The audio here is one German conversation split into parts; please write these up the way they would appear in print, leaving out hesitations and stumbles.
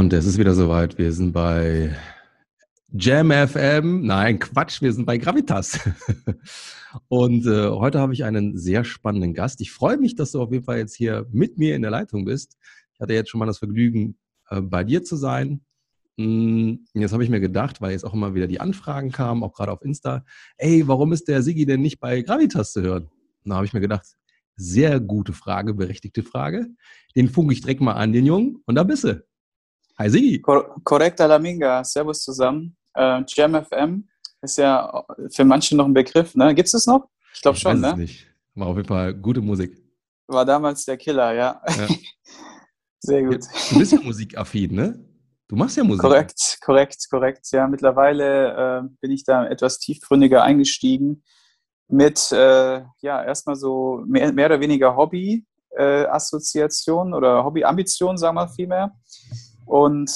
Und es ist wieder soweit. Wir sind bei Jam FM. Nein, Quatsch, wir sind bei Gravitas. Und heute habe ich einen sehr spannenden Gast. Ich freue mich, dass du auf jeden Fall jetzt hier mit mir in der Leitung bist. Ich hatte jetzt schon mal das Vergnügen, bei dir zu sein. Jetzt habe ich mir gedacht, weil jetzt auch immer wieder die Anfragen kamen, auch gerade auf Insta, ey, warum ist der Siggi denn nicht bei Gravitas zu hören? Und da habe ich mir gedacht, sehr gute Frage, berechtigte Frage. Den funke ich direkt mal an, den Jungen, und da bist du. Hi Siggi. Korrekt, Alaminga. Servus zusammen. Jam FM ist ja für manche noch ein Begriff, ne? Gibt es das noch? Ich glaube schon, weiß ne? es nicht. War auf jeden Fall gute Musik. War damals der Killer, ja. Ja. Sehr gut. Du bist ja musikaffin, ne? Du machst ja Musik. Korrekt. Ja, mittlerweile bin ich da etwas tiefgründiger eingestiegen mit, erstmal so mehr oder weniger Hobby-Assoziation oder Hobby-Ambition, sagen wir vielmehr. Und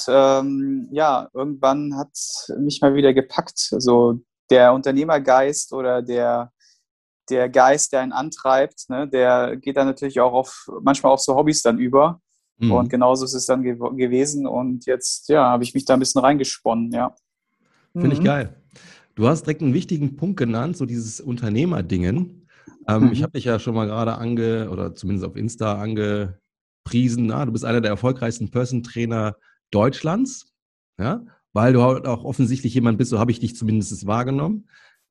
irgendwann hat mich mal wieder gepackt, so der Unternehmergeist oder der Geist, der einen antreibt, ne, der geht dann natürlich auch manchmal auf so Hobbys dann über. Mhm. Und genauso ist es dann gewesen. Und jetzt, habe ich mich da ein bisschen reingesponnen, ja. Finde ich geil. Du hast direkt einen wichtigen Punkt genannt, so dieses Unternehmerdingen. Ich habe dich ja schon mal gerade oder zumindest auf Insta angepriesen. Du bist einer der erfolgreichsten Personal Trainer Deutschlands, ja, weil du halt auch offensichtlich jemand bist, so habe ich dich zumindest wahrgenommen,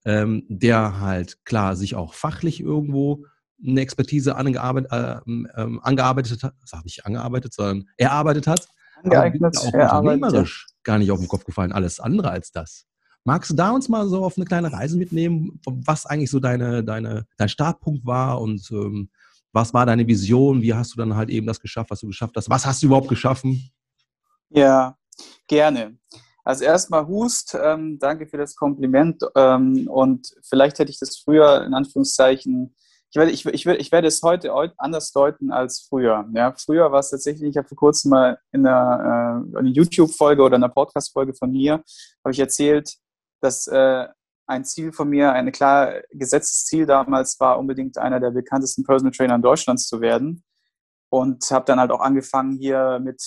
der halt klar sich auch fachlich irgendwo eine Expertise angearbeitet hat, sondern erarbeitet hat, aber du bist auch unternehmerisch gar nicht auf den Kopf gefallen, alles andere als das. Magst du da uns mal so auf eine kleine Reise mitnehmen, was eigentlich so dein Startpunkt war und was war deine Vision? Wie hast du dann halt eben das geschafft, was du geschafft hast? Was hast du überhaupt geschaffen? Ja, gerne. Also erstmal Hust, danke für das Kompliment und vielleicht hätte ich das früher in Anführungszeichen, ich werde es heute anders deuten als früher. Ja, früher war es tatsächlich, ich habe vor kurzem mal in einer YouTube-Folge oder einer Podcast-Folge von mir, habe ich erzählt, dass ein Ziel von mir, ein klar gesetztes Ziel damals war, unbedingt einer der bekanntesten Personal Trainer in Deutschlands zu werden. Und habe dann halt auch angefangen hier mit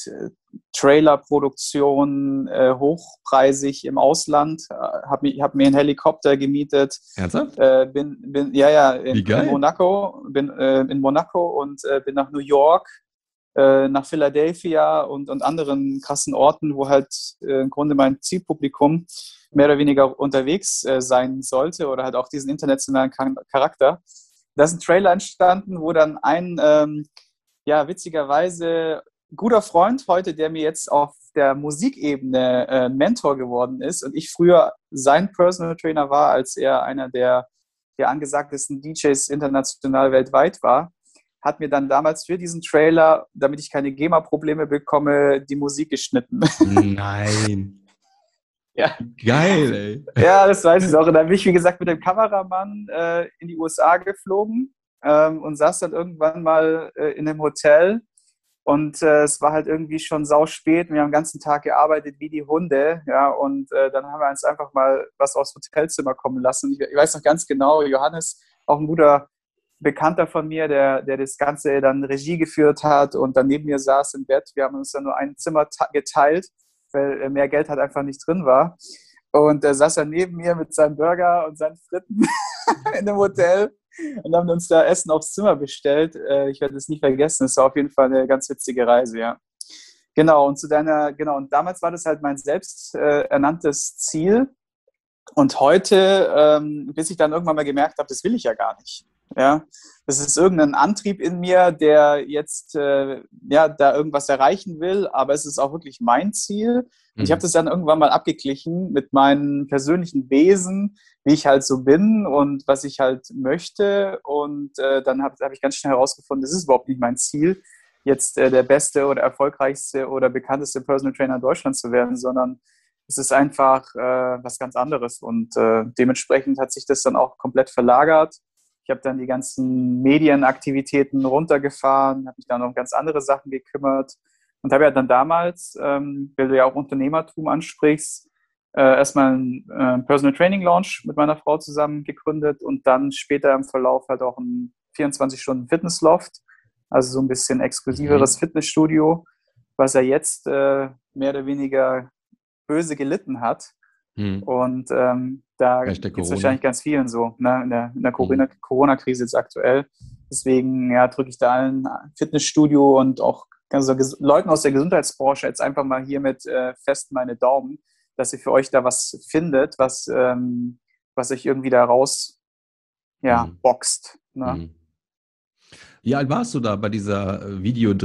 Trailerproduktion, hochpreisig im Ausland. Hab mir einen Helikopter gemietet. Ernsthaft? In Monaco. Bin in Monaco und bin nach New York, nach Philadelphia und anderen krassen Orten, wo halt im Grunde mein Zielpublikum mehr oder weniger unterwegs sein sollte oder halt auch diesen internationalen Charakter. Da ist ein Trailer entstanden, wo dann witzigerweise guter Freund heute, der mir jetzt auf der Musikebene Mentor geworden ist und ich früher sein Personal Trainer war, als er einer der angesagtesten DJs international weltweit war, hat mir dann damals für diesen Trailer, damit ich keine GEMA-Probleme bekomme, die Musik geschnitten. Nein. Ja. Geil, ey. Ja, das weiß ich auch. Und dann bin ich, wie gesagt, mit dem Kameramann in die USA geflogen und saß dann irgendwann mal in einem Hotel und es war halt irgendwie schon sauspät. Wir haben den ganzen Tag gearbeitet wie die Hunde, ja, und dann haben wir uns einfach mal was aufs Hotelzimmer kommen lassen. Ich weiß noch ganz genau, Johannes, auch ein guter Bekannter von mir, der das Ganze dann Regie geführt hat und dann neben mir saß im Bett. Wir haben uns dann nur ein Zimmer geteilt, weil mehr Geld halt einfach nicht drin war. Und er saß dann neben mir mit seinem Burger und seinen Fritten in einem Hotel und haben uns da Essen aufs Zimmer bestellt. Ich werde es nie vergessen. Es war auf jeden Fall eine ganz witzige Reise, ja. Genau, und und damals war das halt mein selbst ernanntes Ziel. Und heute, bis ich dann irgendwann mal gemerkt habe, das will ich ja gar nicht. Ja, das ist irgendein Antrieb in mir, der jetzt da irgendwas erreichen will, aber es ist auch wirklich mein Ziel. Und ich habe das dann irgendwann mal abgeglichen mit meinem persönlichen Wesen, wie ich halt so bin und was ich halt möchte. Und dann hab ich ganz schnell herausgefunden, das ist überhaupt nicht mein Ziel, jetzt der beste oder erfolgreichste oder bekannteste Personal Trainer in Deutschland zu werden, sondern es ist einfach was ganz anderes. Und dementsprechend hat sich das dann auch komplett verlagert. Ich habe dann die ganzen Medienaktivitäten runtergefahren, habe mich dann um ganz andere Sachen gekümmert und habe ja dann damals, weil du ja auch Unternehmertum ansprichst, erstmal einen Personal Training Launch mit meiner Frau zusammen gegründet und dann später im Verlauf halt auch ein 24-Stunden-Fitnessloft, also so ein bisschen exklusiveres Fitnessstudio, was ja jetzt mehr oder weniger böse gelitten hat. Hm. Und da geht es wahrscheinlich ganz vielen so, ne? In der Corona-Krise jetzt aktuell. Deswegen drücke ich da allen Fitnessstudio und auch Leuten aus der Gesundheitsbranche jetzt einfach mal hiermit fest meine Daumen, dass ihr für euch da was findet, was euch irgendwie da raus boxt. Ne? Wie alt warst du da bei dieser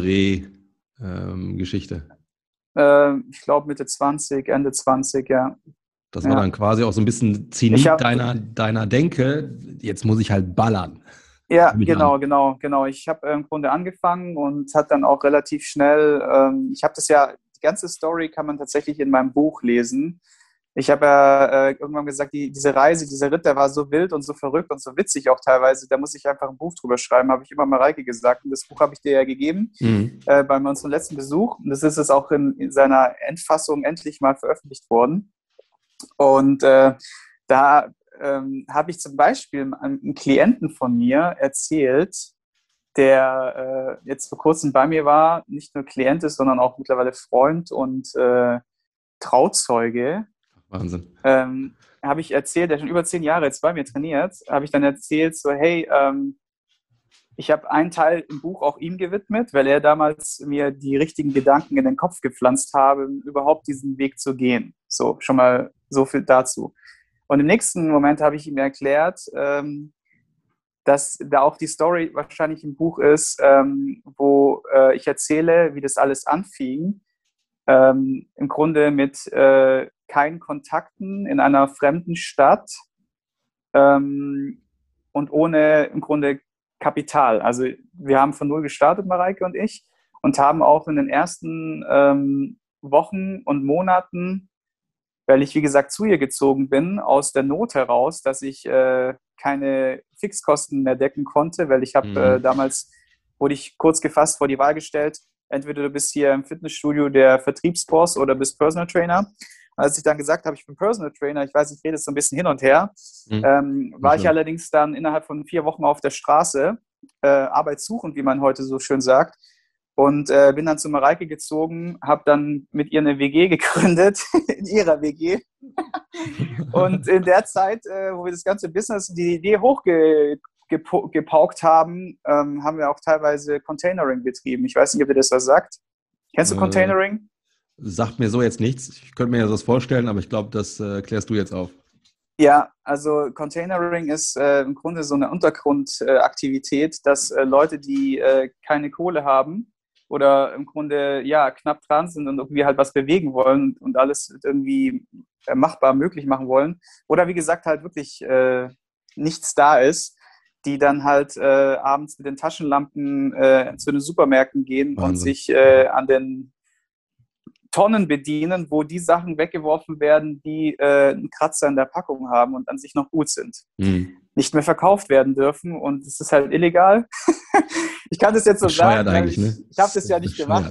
Videodreh-Geschichte? Ich glaube Mitte 20, Ende 20, ja. Das war dann quasi auch so ein bisschen Zenit deiner Denke. Jetzt muss ich halt ballern. Ja, genau. Ich habe im Grunde angefangen und hat dann auch relativ schnell, die ganze Story kann man tatsächlich in meinem Buch lesen. Ich habe ja irgendwann gesagt, diese Reise, dieser Ritt, der war so wild und so verrückt und so witzig auch teilweise, da muss ich einfach ein Buch drüber schreiben, habe ich immer Mareike gesagt. Und das Buch habe ich dir ja gegeben bei unserem letzten Besuch. Und das ist es auch in seiner Endfassung endlich mal veröffentlicht worden. Und da habe ich zum Beispiel einem Klienten von mir erzählt, der jetzt vor kurzem bei mir war, nicht nur Klient ist, sondern auch mittlerweile Freund und Trauzeuge. Wahnsinn. Habe ich erzählt, der schon über 10 Jahre jetzt bei mir trainiert, habe ich dann erzählt, so hey, ich habe einen Teil im Buch auch ihm gewidmet, weil er damals mir die richtigen Gedanken in den Kopf gepflanzt habe, überhaupt diesen Weg zu gehen. So, schon mal so viel dazu. Und im nächsten Moment habe ich ihm erklärt, dass da auch die Story wahrscheinlich im Buch ist, wo ich erzähle, wie das alles anfing. Im Grunde mit keinen Kontakten in einer fremden Stadt und ohne im Grunde Kapital. Also wir haben von null gestartet, Mareike und ich, und haben auch in den ersten Wochen und Monaten, weil ich, wie gesagt, zu ihr gezogen bin, aus der Not heraus, dass ich keine Fixkosten mehr decken konnte, weil ich habe damals, wurde ich kurz gefasst vor die Wahl gestellt, entweder du bist hier im Fitnessstudio der Vertriebsboss oder bist Personal Trainer. Als ich dann gesagt habe, ich bin Personal Trainer, ich weiß, ich rede jetzt so ein bisschen hin und her, war ich allerdings dann innerhalb von 4 Wochen auf der Straße, arbeitssuchend, wie man heute so schön sagt, und bin dann zu Mareike gezogen, habe dann mit ihr eine WG gegründet, in ihrer WG. Und in der Zeit, wo wir das ganze Business, die Idee hochgepaukt haben, haben wir auch teilweise Containering betrieben. Ich weiß nicht, ob ihr das was sagt. Kennst du Containering? Sagt mir so jetzt nichts. Ich könnte mir ja das vorstellen, aber ich glaube, das klärst du jetzt auf. Ja, also Containering ist im Grunde so eine Untergrundaktivität, dass Leute, die keine Kohle haben oder im Grunde knapp dran sind und irgendwie halt was bewegen wollen und alles irgendwie machbar möglich machen wollen oder wie gesagt halt wirklich nichts da ist, die dann halt abends mit den Taschenlampen zu den Supermärkten gehen und sich an den Tonnen bedienen, wo die Sachen weggeworfen werden, die einen Kratzer in der Packung haben und an sich noch gut sind. Nicht mehr verkauft werden dürfen und es ist halt illegal. Ich kann das jetzt so sagen, weil ich habe das ja nicht gemacht.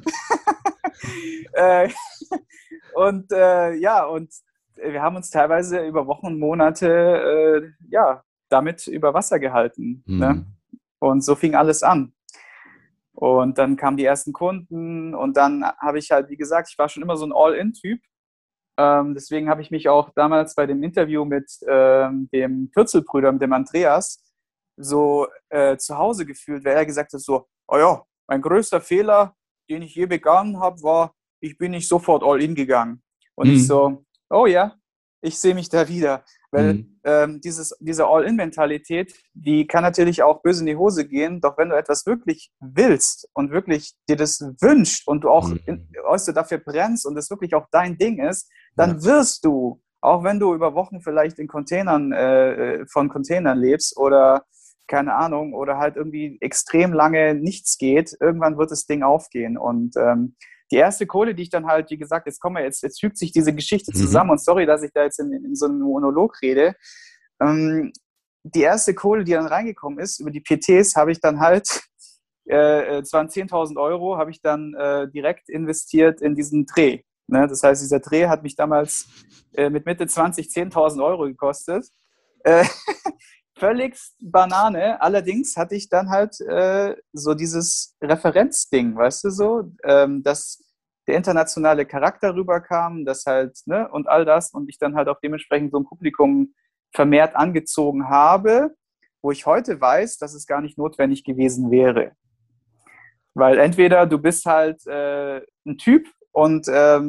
Und wir haben uns teilweise über Wochen und Monate damit über Wasser gehalten. Ne? Und so fing alles an. Und dann kamen die ersten Kunden und dann habe ich halt, wie gesagt, ich war schon immer so ein All-In-Typ. Deswegen habe ich mich auch damals bei dem Interview mit dem Pürzelbrüder, mit dem Andreas, so zu Hause gefühlt, weil er gesagt hat so, oh ja, mein größter Fehler, den ich je begangen habe, war, ich bin nicht sofort All-In gegangen. Und ich so, oh ja, ich sehe mich da wieder. Weil diese All-In-Mentalität, die kann natürlich auch böse in die Hose gehen, doch wenn du etwas wirklich willst und wirklich dir das wünscht und du auch dafür brennst und es wirklich auch dein Ding ist, dann wirst du, auch wenn du über Wochen vielleicht in Containern, von Containern lebst oder keine Ahnung, oder halt irgendwie extrem lange nichts geht, irgendwann wird das Ding aufgehen. Und die erste Kohle, die ich dann halt, wie gesagt, jetzt fügt sich diese Geschichte zusammen und sorry, dass ich da jetzt in so einem Monolog rede. Die erste Kohle, die dann reingekommen ist, über die PTs, habe ich dann halt, es waren 10.000 Euro, habe ich dann direkt investiert in diesen Dreh. Ne? Das heißt, dieser Dreh hat mich damals mit Mitte 20 10.000 Euro gekostet. Völlig Banane. Allerdings hatte ich dann halt so dieses Referenzding, weißt du so, dass der internationale Charakter rüberkam, das halt, ne, und all das, und ich dann halt auch dementsprechend so ein Publikum vermehrt angezogen habe, wo ich heute weiß, dass es gar nicht notwendig gewesen wäre. Weil entweder du bist halt ein Typ und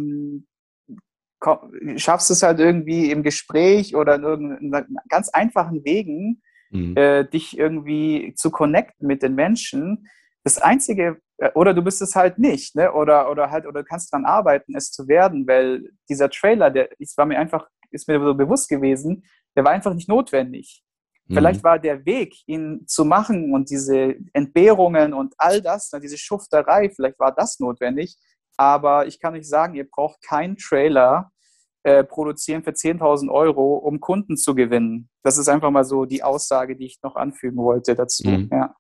schaffst es halt irgendwie im Gespräch oder in irgendeinen ganz einfachen Wegen, dich irgendwie zu connecten mit den Menschen. Das Einzige, oder du bist es halt nicht, ne? Oder du kannst daran arbeiten, es zu werden, weil dieser Trailer, ist mir so bewusst gewesen, der war einfach nicht notwendig. Vielleicht war der Weg, ihn zu machen und diese Entbehrungen und all das, diese Schufterei, vielleicht war das notwendig. Aber ich kann euch sagen, ihr braucht keinen Trailer produzieren für 10.000 Euro, um Kunden zu gewinnen. Das ist einfach mal so die Aussage, die ich noch anfügen wollte dazu. Ja.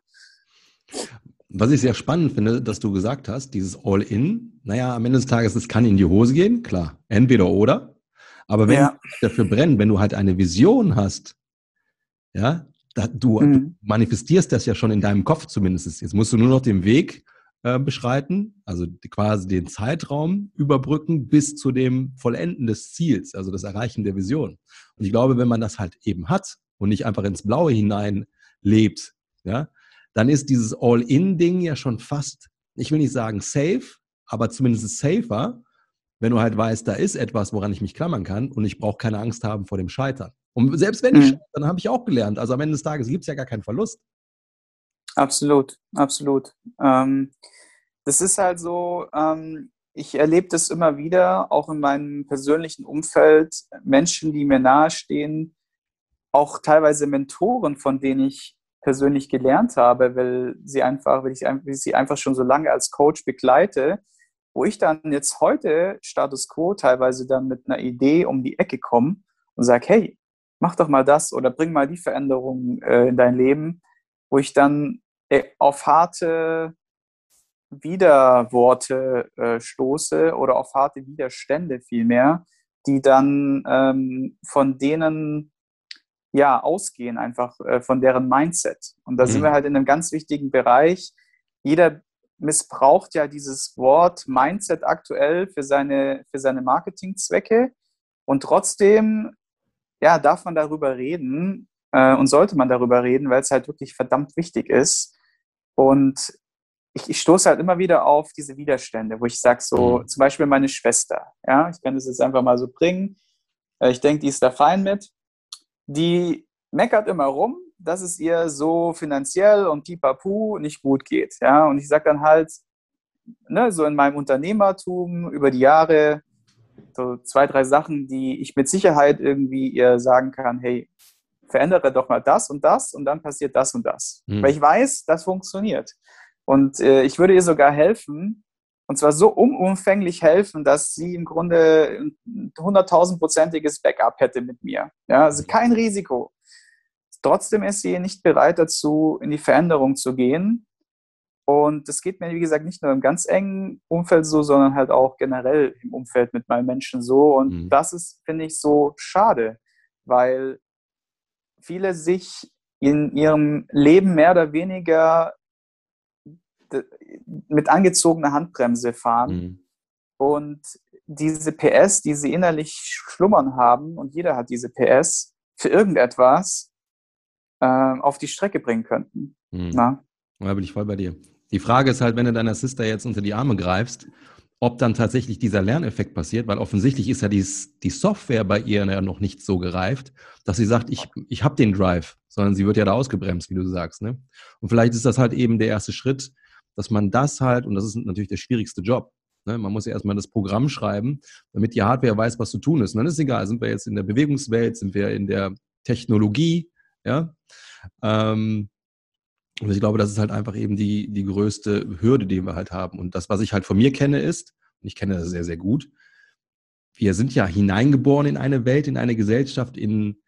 Was ich sehr spannend finde, dass du gesagt hast, dieses All-In, naja, am Ende des Tages, es kann in die Hose gehen, klar, entweder oder. Aber wenn du dafür brennst, wenn du halt eine Vision hast, ja, du manifestierst das ja schon in deinem Kopf zumindest. Jetzt musst du nur noch den Weg beschreiten, also quasi den Zeitraum überbrücken bis zu dem Vollenden des Ziels, also das Erreichen der Vision. Und ich glaube, wenn man das halt eben hat und nicht einfach ins Blaue hinein lebt, ja, dann ist dieses All-In-Ding ja schon fast, ich will nicht sagen safe, aber zumindest safer, wenn du halt weißt, da ist etwas, woran ich mich klammern kann und ich brauche keine Angst haben vor dem Scheitern. Und selbst wenn ich scheitere, dann habe ich auch gelernt. Also am Ende des Tages gibt es ja gar keinen Verlust. Absolut, absolut. Das ist halt so, ich erlebe das immer wieder, auch in meinem persönlichen Umfeld, Menschen, die mir nahestehen, auch teilweise Mentoren, von denen ich persönlich gelernt habe, weil ich sie einfach schon so lange als Coach begleite, wo ich dann jetzt heute Status Quo teilweise dann mit einer Idee um die Ecke komme und sage, hey, mach doch mal das oder bring mal die Veränderung in dein Leben, wo ich dann auf harte Widerworte stoße oder auf harte Widerstände vielmehr, die dann von denen ausgehen, einfach von deren Mindset. Und da sind wir halt in einem ganz wichtigen Bereich. Jeder missbraucht ja dieses Wort Mindset aktuell für seine Marketingzwecke und trotzdem darf man darüber reden und sollte man darüber reden, weil es halt wirklich verdammt wichtig ist. Und ich stoße halt immer wieder auf diese Widerstände, wo ich sage so, zum Beispiel meine Schwester, ja, ich kann das jetzt einfach mal so bringen, ich denke, die ist da fein mit, die meckert immer rum, dass es ihr so finanziell und pipapu nicht gut geht, ja, und ich sage dann halt, ne, so in meinem Unternehmertum über die Jahre, so 2, 3 Sachen, die ich mit Sicherheit irgendwie ihr sagen kann, hey, verändere doch mal das und dann passiert das und das. Weil ich weiß, das funktioniert. Und ich würde ihr sogar helfen, und zwar so umfänglich helfen, dass sie im Grunde ein 100.000-prozentiges Backup hätte mit mir. Ja, also kein Risiko. Trotzdem ist sie nicht bereit dazu, in die Veränderung zu gehen. Und das geht mir, wie gesagt, nicht nur im ganz engen Umfeld so, sondern halt auch generell im Umfeld mit meinen Menschen so. Und das ist, finde ich, so schade, weil viele sich in ihrem Leben mehr oder weniger mit angezogener Handbremse fahren und diese PS, die sie innerlich schlummern haben, und jeder hat diese PS, für irgendetwas auf die Strecke bringen könnten. Na? Da bin ich voll bei dir. Die Frage ist halt, wenn du deiner Sister jetzt unter die Arme greifst, ob dann tatsächlich dieser Lerneffekt passiert, weil offensichtlich ist ja die Software bei ihr ja noch nicht so gereift, dass sie sagt, ich habe den Drive, sondern sie wird ja da ausgebremst, wie du sagst. Ne? Und vielleicht ist das halt eben der erste Schritt, dass man das halt, und das ist natürlich der schwierigste Job, ne? Man muss ja erstmal das Programm schreiben, damit die Hardware weiß, was zu tun ist. Und dann ist es egal, sind wir jetzt in der Bewegungswelt, sind wir in der Technologie, ja, und ich glaube, das ist halt einfach eben die größte Hürde, die wir halt haben. Und das, was ich halt von mir kenne, ist, und ich kenne das sehr, sehr gut, wir sind ja hineingeboren in eine Welt, in eine Gesellschaft, in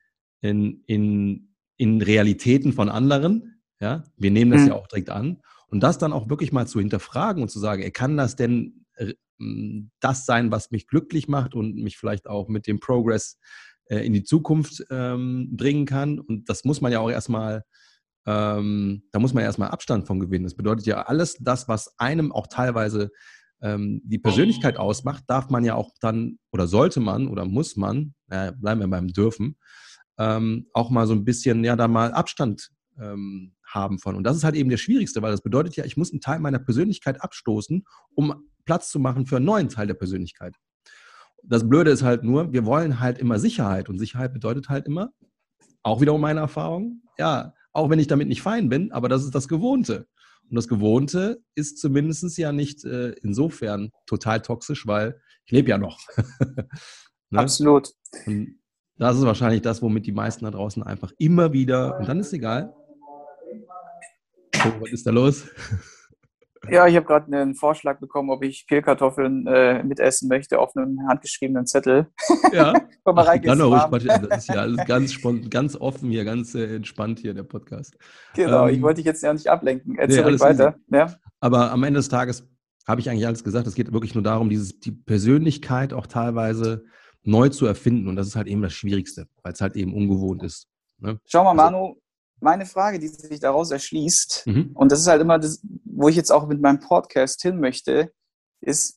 Realitäten von anderen. Ja? Wir nehmen das ja auch direkt an. Und das dann auch wirklich mal zu hinterfragen und zu sagen, kann das denn das sein, was mich glücklich macht und mich vielleicht auch mit dem Progress in die Zukunft bringen kann? Und das muss man ja auch erstmal da muss man erstmal Abstand von gewinnen. Das bedeutet ja alles das, was einem auch teilweise die Persönlichkeit ausmacht, darf man ja auch dann oder sollte man oder muss man, bleiben wir beim Dürfen, auch mal so ein bisschen, ja, da mal Abstand haben von. Und das ist halt eben der Schwierigste, weil das bedeutet ja, ich muss einen Teil meiner Persönlichkeit abstoßen, um Platz zu machen für einen neuen Teil der Persönlichkeit. Das Blöde ist halt nur, wir wollen halt immer Sicherheit und Sicherheit bedeutet halt immer, auch wiederum meine Erfahrung, ja, auch wenn ich damit nicht fein bin, aber das ist das Gewohnte. Und das Gewohnte ist zumindest ja nicht insofern total toxisch, weil ich lebe ja noch. Ne? Absolut. Und das ist wahrscheinlich das, womit die meisten da draußen einfach immer wieder, und dann ist egal. Oh, was ist da los? Ja, ich habe gerade einen Vorschlag bekommen, ob ich Pillkartoffeln mitessen möchte auf einem handgeschriebenen Zettel. Ja. Komm mal rein, Dann ruhig, das ist ja alles ganz spontan, ganz offen hier, ganz entspannt hier, der Podcast. Genau, ich wollte dich jetzt ja nicht ablenken. Erzähl alles weiter. Ja? Aber am Ende des Tages habe ich eigentlich alles gesagt. Es geht wirklich nur darum, die Persönlichkeit auch teilweise neu zu erfinden. Und das ist halt eben das Schwierigste, weil es halt eben ungewohnt ist. Ne? Schau mal, Manu, meine Frage, die sich daraus erschließt, Mhm. und das ist halt immer das, wo ich jetzt auch mit meinem Podcast hin möchte, ist,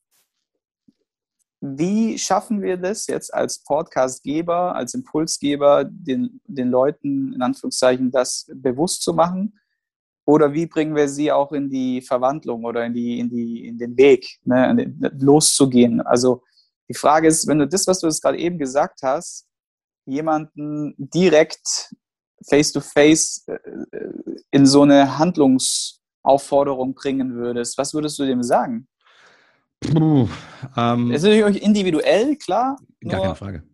wie schaffen wir das jetzt als Podcastgeber, als Impulsgeber, den Leuten in Anführungszeichen das bewusst zu machen? Oder wie bringen wir sie auch in die Verwandlung oder in den Weg, ne, loszugehen? Also die Frage ist, wenn du das, was du jetzt gerade eben gesagt hast, jemanden direkt face-to-face in so eine Handlungsaufforderung bringen würdest, was würdest du dem sagen? Es ist natürlich individuell, klar. Gar keine Frage.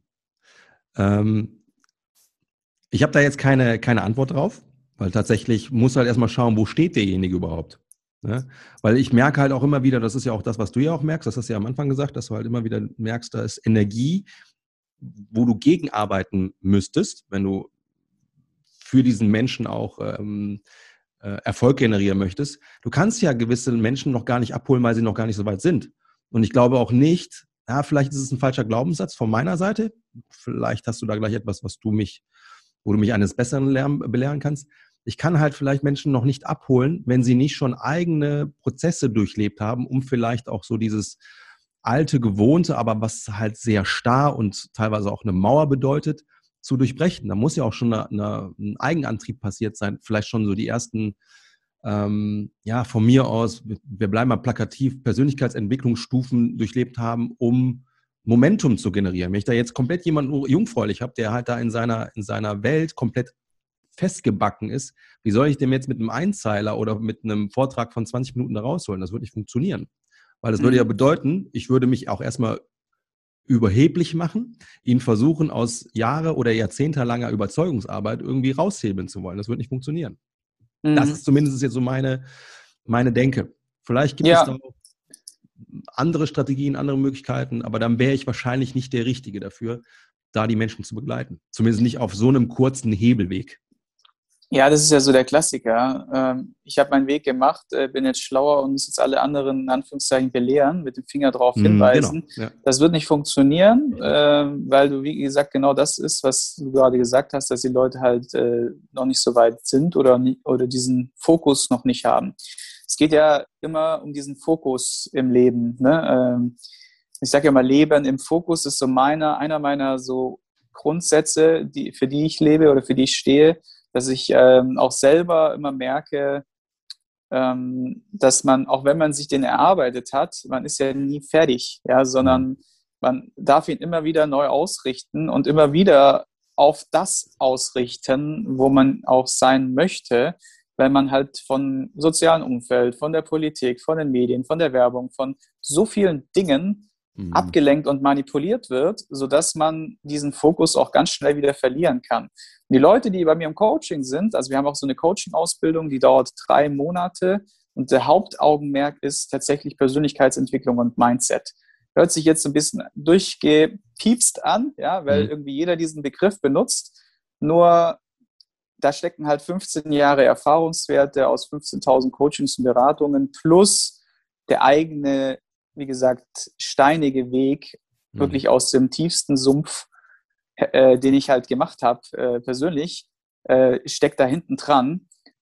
Ich habe da jetzt keine Antwort drauf, weil tatsächlich muss halt erstmal schauen, wo steht derjenige überhaupt. Ne? Weil ich merke halt auch immer wieder, das ist ja auch das, was du ja auch merkst, das hast du ja am Anfang gesagt, dass du halt immer wieder merkst, da ist Energie, wo du gegenarbeiten müsstest, wenn du für diesen Menschen auch Erfolg generieren möchtest. Du kannst ja gewisse Menschen noch gar nicht abholen, weil sie noch gar nicht so weit sind. Und ich glaube auch nicht, ja, vielleicht ist es ein falscher Glaubenssatz von meiner Seite. Vielleicht hast du da gleich etwas, wo du mich eines Besseren belehren kannst. Ich kann halt vielleicht Menschen noch nicht abholen, wenn sie nicht schon eigene Prozesse durchlebt haben, um vielleicht auch so dieses alte, gewohnte, aber was halt sehr starr und teilweise auch eine Mauer bedeutet, zu durchbrechen. Da muss ja auch schon ein Eigenantrieb passiert sein. Vielleicht schon so die ersten, von mir aus, wir bleiben mal plakativ, Persönlichkeitsentwicklungsstufen durchlebt haben, um Momentum zu generieren. Wenn ich da jetzt komplett jemanden jungfräulich habe, der halt da in seiner Welt komplett festgebacken ist, wie soll ich dem jetzt mit einem Einzeiler oder mit einem Vortrag von 20 Minuten da rausholen? Das wird nicht funktionieren. Weil das würde ja bedeuten, ich würde mich auch erstmal überheblich machen, ihn versuchen, aus Jahre- oder jahrzehntelanger Überzeugungsarbeit irgendwie raushebeln zu wollen. Das wird nicht funktionieren. Das ist zumindest jetzt so meine Denke. Vielleicht gibt es da auch andere Strategien, andere Möglichkeiten, aber dann wäre ich wahrscheinlich nicht der Richtige dafür, da die Menschen zu begleiten. Zumindest nicht auf so einem kurzen Hebelweg. Ja, das ist ja so der Klassiker. Ich habe meinen Weg gemacht, bin jetzt schlauer und muss jetzt alle anderen in Anführungszeichen belehren, mit dem Finger drauf hinweisen. Genau, ja. Das wird nicht funktionieren, weil du, wie gesagt, genau das ist, was du gerade gesagt hast, dass die Leute halt noch nicht so weit sind oder diesen Fokus noch nicht haben. Es geht ja immer um diesen Fokus im Leben. Ne? Ich sage ja mal, Leben im Fokus ist so einer meiner so Grundsätze, für die ich lebe oder für die ich stehe, dass ich auch selber immer merke, dass man, auch wenn man sich den erarbeitet hat, man ist ja nie fertig, ja, sondern man darf ihn immer wieder neu ausrichten und immer wieder auf das ausrichten, wo man auch sein möchte, weil man halt vom sozialen Umfeld, von der Politik, von den Medien, von der Werbung, von so vielen Dingen abgelenkt und manipuliert wird, sodass man diesen Fokus auch ganz schnell wieder verlieren kann. Die Leute, die bei mir im Coaching sind, also wir haben auch so eine Coaching-Ausbildung, die dauert 3 Monate und der Hauptaugenmerk ist tatsächlich Persönlichkeitsentwicklung und Mindset. Hört sich jetzt ein bisschen durchgepiepst an, ja, weil irgendwie jeder diesen Begriff benutzt, nur da stecken halt 15 Jahre Erfahrungswerte aus 15.000 Coachings und Beratungen plus der eigene, wie gesagt, steinige Weg, wirklich aus dem tiefsten Sumpf, den ich halt gemacht habe, persönlich, steckt da hinten dran.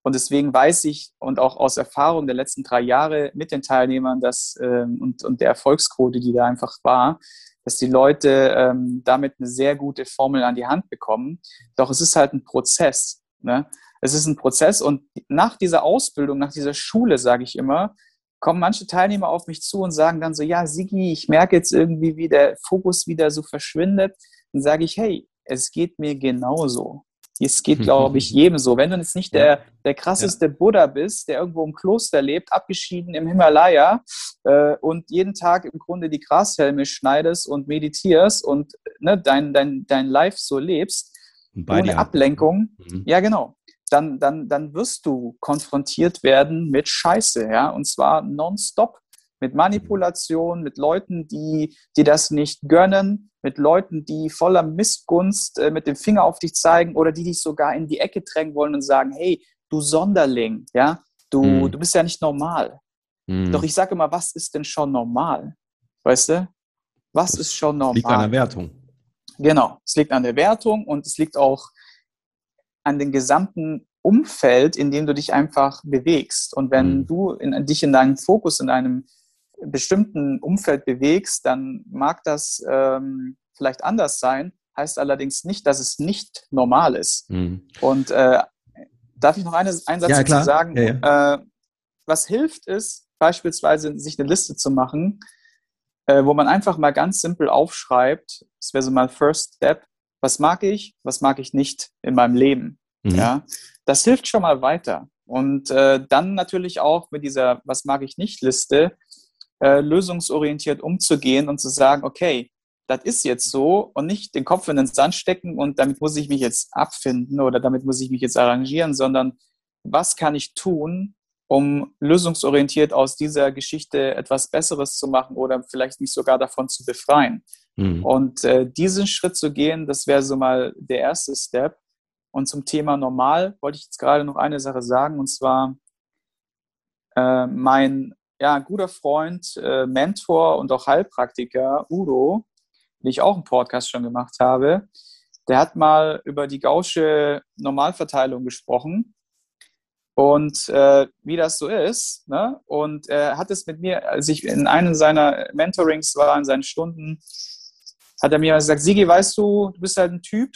Und deswegen weiß ich und auch aus Erfahrung der letzten 3 Jahre mit den Teilnehmern und der Erfolgsquote, die da einfach war, dass die Leute damit eine sehr gute Formel an die Hand bekommen. Doch es ist halt ein Prozess. Ne? Es ist ein Prozess und nach dieser Ausbildung, nach dieser Schule, sage ich immer, kommen manche Teilnehmer auf mich zu und sagen dann so, ja, Sigi, ich merke jetzt irgendwie, wie der Fokus wieder so verschwindet. Dann sage ich, hey, es geht mir genauso. Es geht, glaube ich, jedem so. Wenn du jetzt nicht der krasseste Buddha bist, der irgendwo im Kloster lebt, abgeschieden im Himalaya und jeden Tag im Grunde die Grashelme schneidest und meditierst und ne, dein Life so lebst, ohne Ablenkung, ja genau, dann wirst du konfrontiert werden mit Scheiße, ja, und zwar nonstop, mit Manipulation, mit Leuten, die das nicht gönnen, mit Leuten, die voller Missgunst mit dem Finger auf dich zeigen oder die dich sogar in die Ecke drängen wollen und sagen, hey, du Sonderling, ja, du bist ja nicht normal. Doch ich sage immer, was ist denn schon normal? Weißt du? Was ist schon normal? Es liegt an der Wertung. Genau, es liegt an der Wertung und es liegt auch an dem gesamten Umfeld, in dem du dich einfach bewegst. Und wenn du dich in deinem Fokus, in einem bestimmten Umfeld bewegst, dann mag das vielleicht anders sein, heißt allerdings nicht, dass es nicht normal ist. Und darf ich noch einen Satz dazu sagen? Ja. Was hilft ist, beispielsweise sich eine Liste zu machen, wo man einfach mal ganz simpel aufschreibt, das wäre so mal First Step, was mag ich nicht in meinem Leben. Ja? Das hilft schon mal weiter. Und dann natürlich auch mit dieser Was mag ich nicht Liste lösungsorientiert umzugehen und zu sagen, okay, das ist jetzt so und nicht den Kopf in den Sand stecken und damit muss ich mich jetzt abfinden oder damit muss ich mich jetzt arrangieren, sondern was kann ich tun, um lösungsorientiert aus dieser Geschichte etwas Besseres zu machen oder vielleicht mich sogar davon zu befreien. Und diesen Schritt zu gehen, das wäre so mal der erste Step. Und zum Thema normal wollte ich jetzt gerade noch eine Sache sagen, und zwar mein guter Freund, Mentor und auch Heilpraktiker Udo, den ich auch einen Podcast schon gemacht habe, der hat mal über die Gaußsche Normalverteilung gesprochen und wie das so ist. Ne? Und er hat es mit mir, als ich in einem seiner Mentorings war, in seinen Stunden, hat er mir gesagt, Sigi, weißt du, du bist halt ein Typ,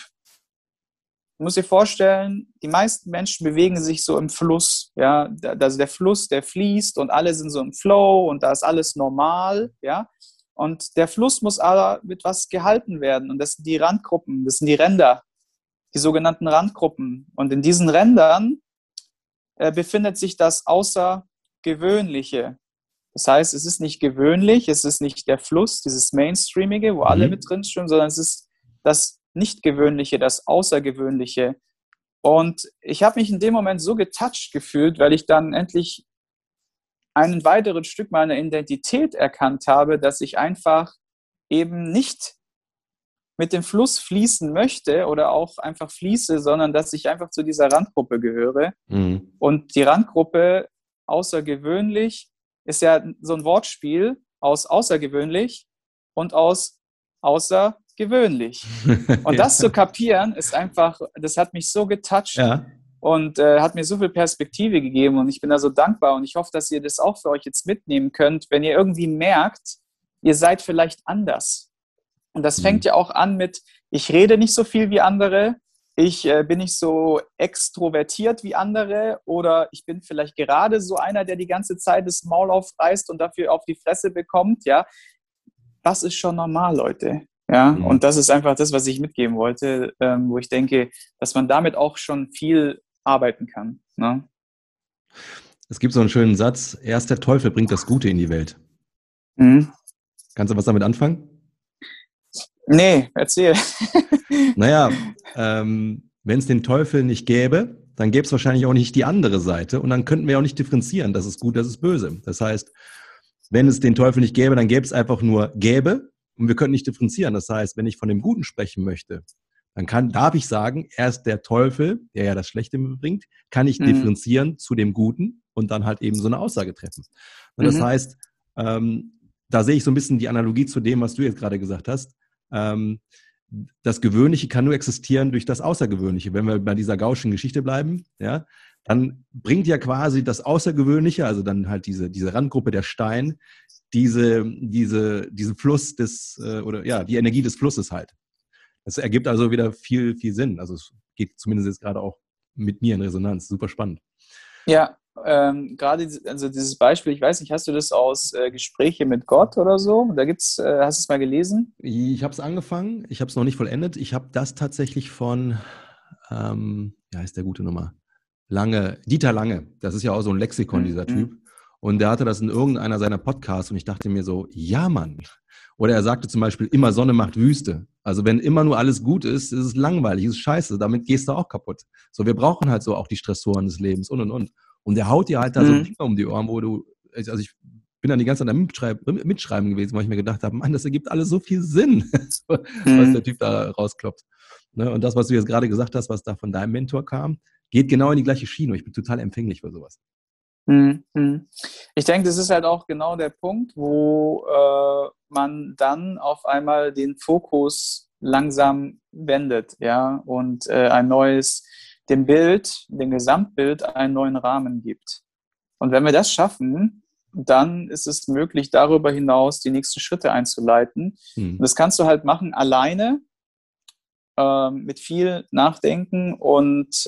du musst dir vorstellen, die meisten Menschen bewegen sich so im Fluss, ja, also der Fluss, der fließt und alle sind so im Flow und da ist alles normal, ja, und der Fluss muss aber mit was gehalten werden und das sind die Randgruppen, das sind die Ränder, die sogenannten Randgruppen und in diesen Rändern befindet sich das Außergewöhnliche. Das heißt, es ist nicht gewöhnlich, es ist nicht der Fluss, dieses Mainstreamige, wo alle mit drin schwimmen, sondern es ist das Nicht-Gewöhnliche, das Außergewöhnliche. Und ich habe mich in dem Moment so getoucht gefühlt, weil ich dann endlich ein weiteres Stück meiner Identität erkannt habe, dass ich einfach eben nicht mit dem Fluss fließen möchte oder auch einfach fließe, sondern dass ich einfach zu dieser Randgruppe gehöre. Und die Randgruppe außergewöhnlich ist ja so ein Wortspiel aus außergewöhnlich und aus außergewöhnlich. Und das zu kapieren, ist einfach, das hat mich so getoucht und hat mir so viel Perspektive gegeben und ich bin da so dankbar und ich hoffe, dass ihr das auch für euch jetzt mitnehmen könnt, wenn ihr irgendwie merkt, ihr seid vielleicht anders. Und das fängt ja auch an mit, ich rede nicht so viel wie andere, ich bin nicht so extrovertiert wie andere oder ich bin vielleicht gerade so einer, der die ganze Zeit das Maul aufreißt und dafür auf die Fresse bekommt, ja. Das ist schon normal, Leute. Ja, und das ist einfach das, was ich mitgeben wollte, wo ich denke, dass man damit auch schon viel arbeiten kann. Ne? Es gibt so einen schönen Satz, erst der Teufel bringt das Gute in die Welt. Kannst du was damit anfangen? Nee, erzähl. Naja, wenn es den Teufel nicht gäbe, dann gäbe es wahrscheinlich auch nicht die andere Seite und dann könnten wir auch nicht differenzieren, das ist gut, das ist böse. Das heißt, wenn es den Teufel nicht gäbe, dann gäbe es einfach nur gäbe und wir könnten nicht differenzieren. Das heißt, wenn ich von dem Guten sprechen möchte, dann darf ich sagen, erst der Teufel, der ja das Schlechte bringt, kann ich differenzieren zu dem Guten und dann halt eben so eine Aussage treffen. Und das heißt, da sehe ich so ein bisschen die Analogie zu dem, was du jetzt gerade gesagt hast. Das Gewöhnliche kann nur existieren durch das Außergewöhnliche. Wenn wir bei dieser gaußschen Geschichte bleiben, ja, dann bringt ja quasi das Außergewöhnliche, also dann halt diese Randgruppe der Stein, diesen Fluss die Energie des Flusses halt. Das ergibt also wieder viel, viel Sinn. Also es geht zumindest jetzt gerade auch mit mir in Resonanz. Super spannend. Ja, gerade also dieses Beispiel, ich weiß nicht, hast du das aus Gespräche mit Gott oder so? Da gibt's, hast du es mal gelesen? Ich habe es angefangen, ich habe es noch nicht vollendet. Ich habe das tatsächlich von, wie heißt der gute Nummer? Dieter Lange. Das ist ja auch so ein Lexikon, dieser Typ. Und der hatte das in irgendeiner seiner Podcasts und ich dachte mir so, ja Mann. Oder er sagte zum Beispiel, immer Sonne macht Wüste. Also wenn immer nur alles gut ist, ist es langweilig, ist scheiße, damit gehst du auch kaputt. So, wir brauchen halt so auch die Stressoren des Lebens und. Und der haut dir halt da so Dinge um die Ohren, wo du, also ich bin dann die ganze Zeit am Mitschreiben gewesen, weil ich mir gedacht habe, Mann, das ergibt alles so viel Sinn, was der Typ da rauskloppt. Ne? Und das, was du jetzt gerade gesagt hast, was da von deinem Mentor kam, geht genau in die gleiche Schiene. Ich bin total empfänglich für sowas. Ich denke, das ist halt auch genau der Punkt, wo man dann auf einmal den Fokus langsam wendet, ja, und dem Gesamtbild einen neuen Rahmen gibt. Und wenn wir das schaffen, dann ist es möglich, darüber hinaus die nächsten Schritte einzuleiten. Und das kannst du halt machen alleine, mit viel Nachdenken und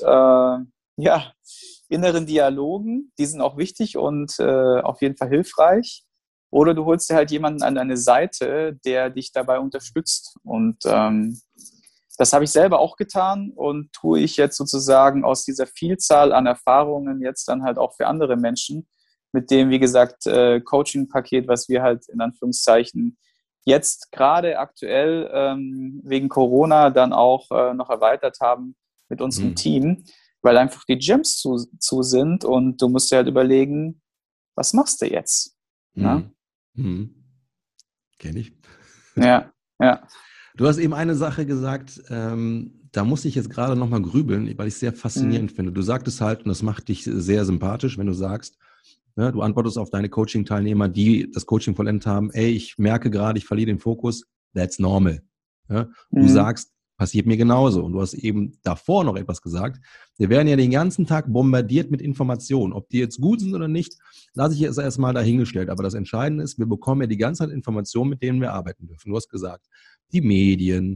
inneren Dialogen, die sind auch wichtig und auf jeden Fall hilfreich. Oder du holst dir halt jemanden an deine Seite, der dich dabei unterstützt. Und das habe ich selber auch getan und tue ich jetzt sozusagen aus dieser Vielzahl an Erfahrungen jetzt dann halt auch für andere Menschen mit dem, wie gesagt, Coaching-Paket, was wir halt in Anführungszeichen jetzt gerade aktuell wegen Corona dann auch noch erweitert haben mit unserem Team, weil einfach die Gyms zu sind und du musst dir halt überlegen, was machst du jetzt? Kenn ich. Ja. Du hast eben eine Sache gesagt, da muss ich jetzt gerade nochmal grübeln, weil ich es sehr faszinierend finde. Du sagtest halt, und das macht dich sehr sympathisch, wenn du sagst, ne, du antwortest auf deine Coaching-Teilnehmer, die das Coaching vollendet haben, ey, ich merke gerade, ich verliere den Fokus, that's normal. Ja? Du sagst, passiert mir genauso. Und du hast eben davor noch etwas gesagt. Wir werden ja den ganzen Tag bombardiert mit Informationen. Ob die jetzt gut sind oder nicht, lasse ich jetzt erstmal dahingestellt. Aber das Entscheidende ist, wir bekommen ja die ganze Zeit Informationen, mit denen wir arbeiten dürfen. Du hast gesagt, die Medien,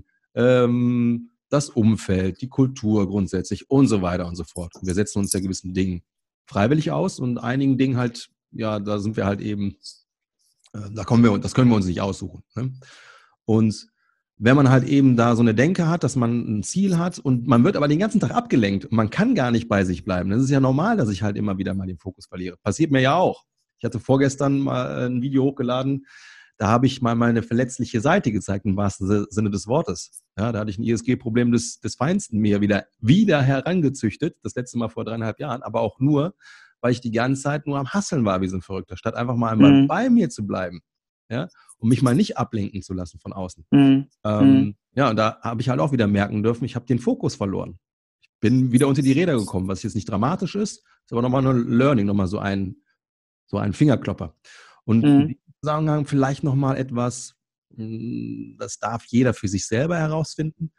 das Umfeld, die Kultur grundsätzlich und so weiter und so fort. Und wir setzen uns ja gewissen Dingen freiwillig aus und einigen Dingen halt, ja, da sind wir halt eben, das können wir uns nicht aussuchen. Ne? Und wenn man halt eben da so eine Denke hat, dass man ein Ziel hat und man wird aber den ganzen Tag abgelenkt und man kann gar nicht bei sich bleiben. Das ist ja normal, dass ich halt immer wieder mal den Fokus verliere. Passiert mir ja auch. Ich hatte vorgestern mal ein Video hochgeladen, da habe ich mal meine verletzliche Seite gezeigt, im wahrsten Sinne des Wortes. Ja, da hatte ich ein ISG-Problem des Feinsten mir wieder herangezüchtet, das letzte Mal vor 3,5 Jahren, aber auch nur, weil ich die ganze Zeit nur am Hasseln war wie so ein Verrückter, statt einfach mal bei mir zu bleiben. Ja, und mich mal nicht ablenken zu lassen von außen. Ja, und da habe ich halt auch wieder merken dürfen, ich habe den Fokus verloren. Ich bin wieder unter die Räder gekommen, was jetzt nicht dramatisch ist aber nochmal ein Learning, nochmal so ein Fingerklopper. Und in diesem Zusammenhang vielleicht nochmal etwas, das darf jeder für sich selber herausfinden.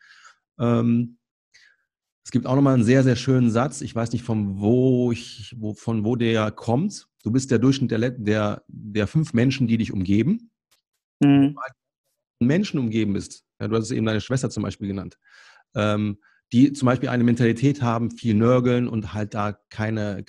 Es gibt auch nochmal einen sehr, sehr schönen Satz. Ich weiß nicht, von wo der kommt. Du bist der Durchschnitt der 5 Menschen, die dich umgeben. Wenn du Menschen umgeben bist, ja, du hast es eben deine Schwester zum Beispiel genannt, die zum Beispiel eine Mentalität haben, viel nörgeln und halt da keine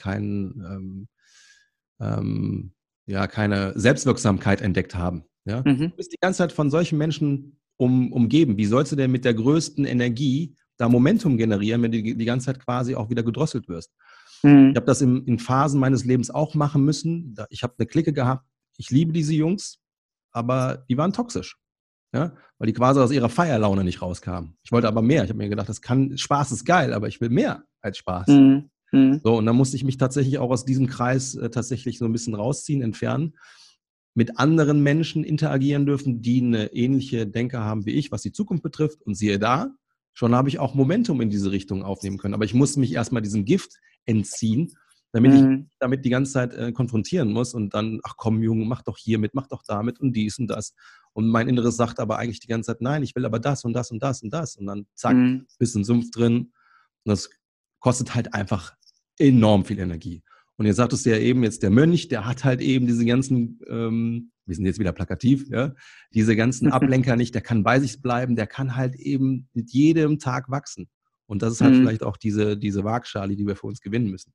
Selbstwirksamkeit entdeckt haben. Ja? Du bist die ganze Zeit von solchen Menschen umgeben. Wie sollst du denn mit der größten Energie da Momentum generieren, wenn du die ganze Zeit quasi auch wieder gedrosselt wirst? Ich habe das in Phasen meines Lebens auch machen müssen. Ich habe eine Clique gehabt. Ich liebe diese Jungs, aber die waren toxisch. Ja? Weil die quasi aus ihrer Feierlaune nicht rauskamen. Ich wollte aber mehr. Ich habe mir gedacht, Spaß ist geil, aber ich will mehr als Spaß. So, und dann musste ich mich tatsächlich auch aus diesem Kreis tatsächlich so ein bisschen rausziehen, entfernen, mit anderen Menschen interagieren dürfen, die eine ähnliche Denke haben wie ich, was die Zukunft betrifft. Und siehe da, schon habe ich auch Momentum in diese Richtung aufnehmen können. Aber ich musste mich erstmal diesem Gift entziehen, damit ich damit die ganze Zeit konfrontieren muss und dann, ach komm, Junge, mach doch hier mit, mach doch damit und dies und das. Und mein Inneres sagt aber eigentlich die ganze Zeit, nein, ich will aber das und das und das und das. Und dann zack, bist im Sumpf drin. Und das kostet halt einfach enorm viel Energie. Und jetzt sagtest du ja eben, jetzt der Mönch, der hat halt eben diese ganzen, wir sind jetzt wieder plakativ, ja, diese ganzen Ablenker nicht, der kann bei sich bleiben, der kann halt eben mit jedem Tag wachsen. Und das ist halt vielleicht auch diese Waagschale, die wir für uns gewinnen müssen.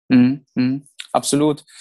Absolut.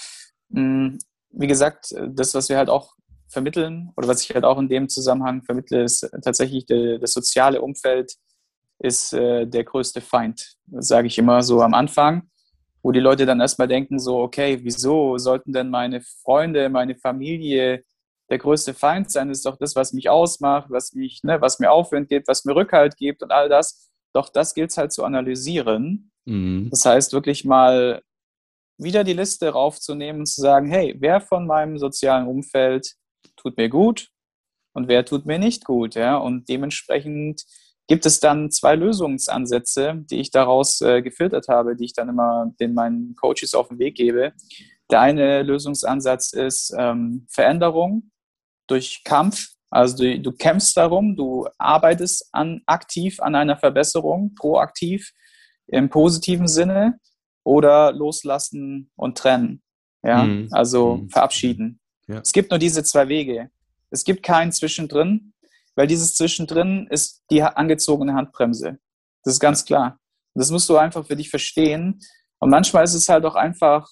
Wie gesagt, das, was wir halt auch vermitteln oder was ich halt auch in dem Zusammenhang vermittle, ist tatsächlich das soziale Umfeld ist der größte Feind. Das sage ich immer so am Anfang, wo die Leute dann erstmal denken so, okay, wieso sollten denn meine Freunde, meine Familie der größte Feind sein? Das ist doch das, was mich ausmacht, was mir Aufwind gibt, was mir Rückhalt gibt und all das. Doch das gilt es halt zu analysieren. Das heißt, wirklich mal wieder die Liste raufzunehmen und zu sagen, hey, wer von meinem sozialen Umfeld tut mir gut und wer tut mir nicht gut, ja? Und dementsprechend gibt es dann 2 Lösungsansätze, die ich daraus gefiltert habe, die ich dann immer meinen Coaches auf den Weg gebe. Der eine Lösungsansatz ist Veränderung durch Kampf. Also du kämpfst darum, du arbeitest aktiv an einer Verbesserung, proaktiv im positiven Sinne, oder loslassen und trennen. Ja? Also verabschieden. Ja. Es gibt nur diese 2 Wege. Es gibt keinen Zwischendrin, weil dieses Zwischendrin ist die angezogene Handbremse. Das ist ganz klar. Das musst du einfach für dich verstehen. Und manchmal ist es halt auch einfach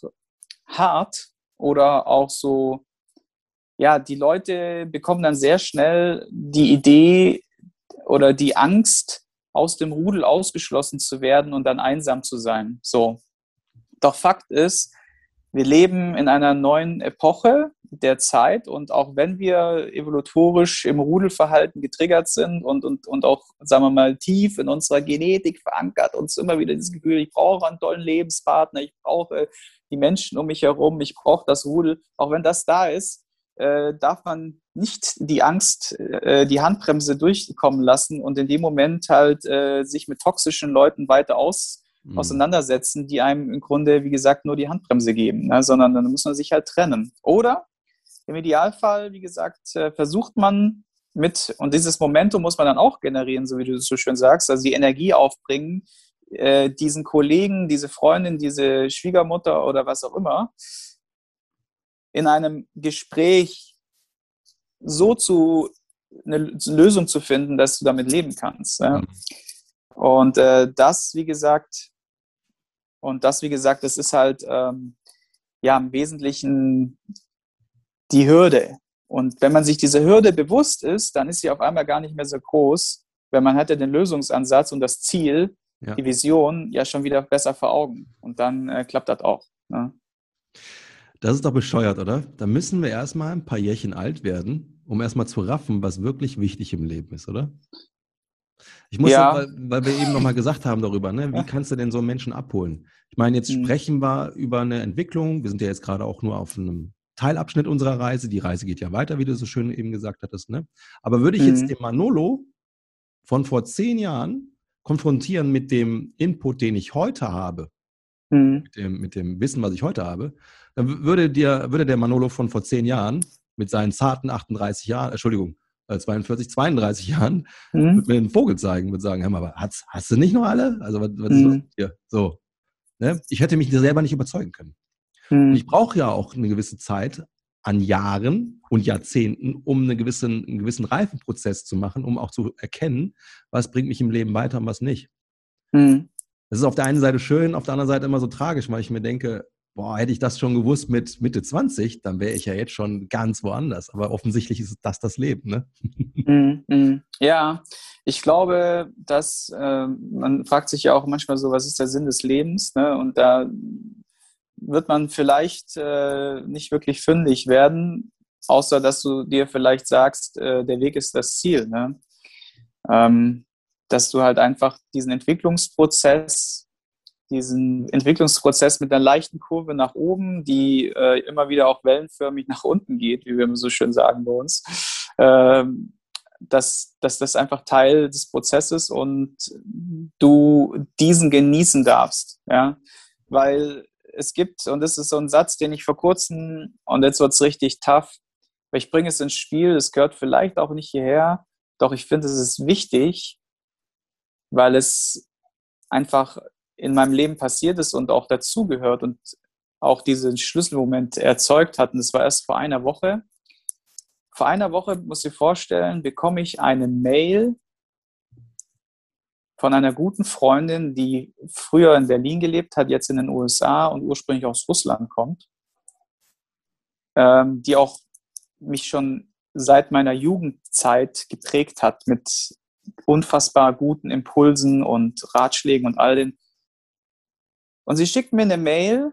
hart oder auch so, ja, die Leute bekommen dann sehr schnell die Idee oder die Angst, aus dem Rudel ausgeschlossen zu werden und dann einsam zu sein. So. Doch Fakt ist, wir leben in einer neuen Epoche der Zeit und auch wenn wir evolutorisch im Rudelverhalten getriggert sind und auch, sagen wir mal, tief in unserer Genetik verankert, uns immer wieder dieses Gefühl, ich brauche einen tollen Lebenspartner, ich brauche die Menschen um mich herum, ich brauche das Rudel, auch wenn das da ist, darf man nicht die Angst, die Handbremse durchkommen lassen und in dem Moment halt sich mit toxischen Leuten weiter auseinandersetzen, die einem im Grunde, wie gesagt, nur die Handbremse geben, ne? Sondern dann muss man sich halt trennen. Oder im Idealfall, wie gesagt, versucht man und dieses Momentum muss man dann auch generieren, so wie du es so schön sagst, also die Energie aufbringen, diesen Kollegen, diese Freundin, diese Schwiegermutter oder was auch immer, in einem Gespräch so eine Lösung zu finden, dass du damit leben kannst. Ja? Und das, wie gesagt, das ist halt ja im Wesentlichen die Hürde. Und wenn man sich diese Hürde bewusst ist, dann ist sie auf einmal gar nicht mehr so groß, weil man hat ja den Lösungsansatz und das Ziel, die Vision ja schon wieder besser vor Augen. Und dann klappt das auch. Ne? Das ist doch bescheuert, oder? Da müssen wir erstmal ein paar Jährchen alt werden, um erstmal zu raffen, was wirklich wichtig im Leben ist, oder? Ich muss, weil wir eben nochmal gesagt haben darüber, ne? Wie kannst du denn so einen Menschen abholen? Ich meine, jetzt sprechen wir über eine Entwicklung. Wir sind ja jetzt gerade auch nur auf einem Teilabschnitt unserer Reise. Die Reise geht ja weiter, wie du so schön eben gesagt hattest. Ne? Aber würde ich jetzt den Manolo von vor 10 Jahren konfrontieren mit dem Input, den ich heute habe, mit dem Wissen, was ich heute habe, dann würde der Manolo von vor 10 Jahren mit seinen zarten 38 Jahren, 42, 32 Jahren, würde mir einen Vogel zeigen, würde sagen, hör mal, hast du nicht noch alle? Also was ist los mit dir? So. Ne? Ich hätte mich selber nicht überzeugen können. Und ich brauche ja auch eine gewisse Zeit an Jahren und Jahrzehnten, um einen gewissen Reifenprozess zu machen, um auch zu erkennen, was bringt mich im Leben weiter und was nicht. Das ist auf der einen Seite schön, auf der anderen Seite immer so tragisch, weil ich mir denke, boah, hätte ich das schon gewusst mit Mitte 20, dann wäre ich ja jetzt schon ganz woanders. Aber offensichtlich ist das Leben, ne? Ja, ich glaube, dass man fragt sich ja auch manchmal so, was ist der Sinn des Lebens? Ne? Und da wird man vielleicht nicht wirklich fündig werden, außer dass du dir vielleicht sagst, der Weg ist das Ziel. Ne? Dass du halt einfach diesen Entwicklungsprozess mit einer leichten Kurve nach oben, die immer wieder auch wellenförmig nach unten geht, wie wir so schön sagen bei uns, dass das einfach Teil des Prozesses und du diesen genießen darfst. Ja? Weil es gibt, und das ist so ein Satz, den ich vor kurzem, und jetzt wird es richtig tough, weil ich bringe es ins Spiel, es gehört vielleicht auch nicht hierher, doch ich finde, es ist wichtig, weil es einfach in meinem Leben passiert ist und auch dazugehört und auch diesen Schlüsselmoment erzeugt hat. Und das war erst vor einer Woche. Vor einer Woche, muss ich vorstellen, bekomme ich eine Mail von einer guten Freundin, die früher in Berlin gelebt hat, jetzt in den USA und ursprünglich aus Russland kommt, die auch mich schon seit meiner Jugendzeit geprägt hat mit unfassbar guten Impulsen und Ratschlägen und all den. Und sie schickt mir eine Mail,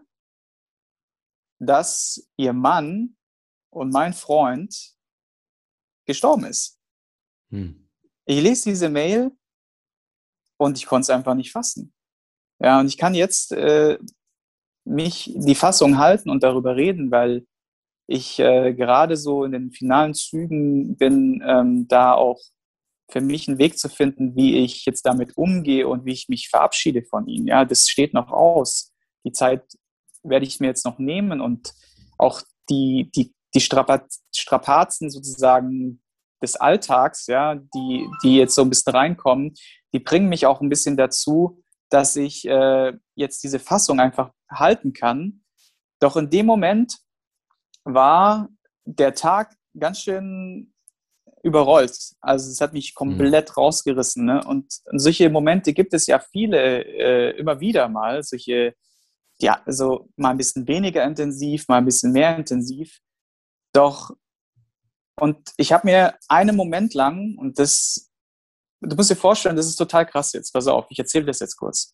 dass ihr Mann und mein Freund gestorben ist. Ich lese diese Mail und ich konnte es einfach nicht fassen. Ja, und ich kann jetzt mich die Fassung halten und darüber reden, weil ich gerade so in den finalen Zügen bin, da auch für mich einen Weg zu finden, wie ich jetzt damit umgehe und wie ich mich verabschiede von ihm. Ja, das steht noch aus. Die Zeit werde ich mir jetzt noch nehmen und auch die Strapazen sozusagen des Alltags, ja, die jetzt so ein bisschen reinkommen, die bringen mich auch ein bisschen dazu, dass ich jetzt diese Fassung einfach halten kann. Doch in dem Moment war der Tag ganz schön überrollt. Also es hat mich komplett rausgerissen. Ne? Und solche Momente gibt es ja viele immer wieder mal. Solche, ja, also mal ein bisschen weniger intensiv, mal ein bisschen mehr intensiv. Doch, und ich habe mir einen Moment lang, und das, du musst dir vorstellen, das ist total krass jetzt, pass auf, ich erzähle das jetzt kurz.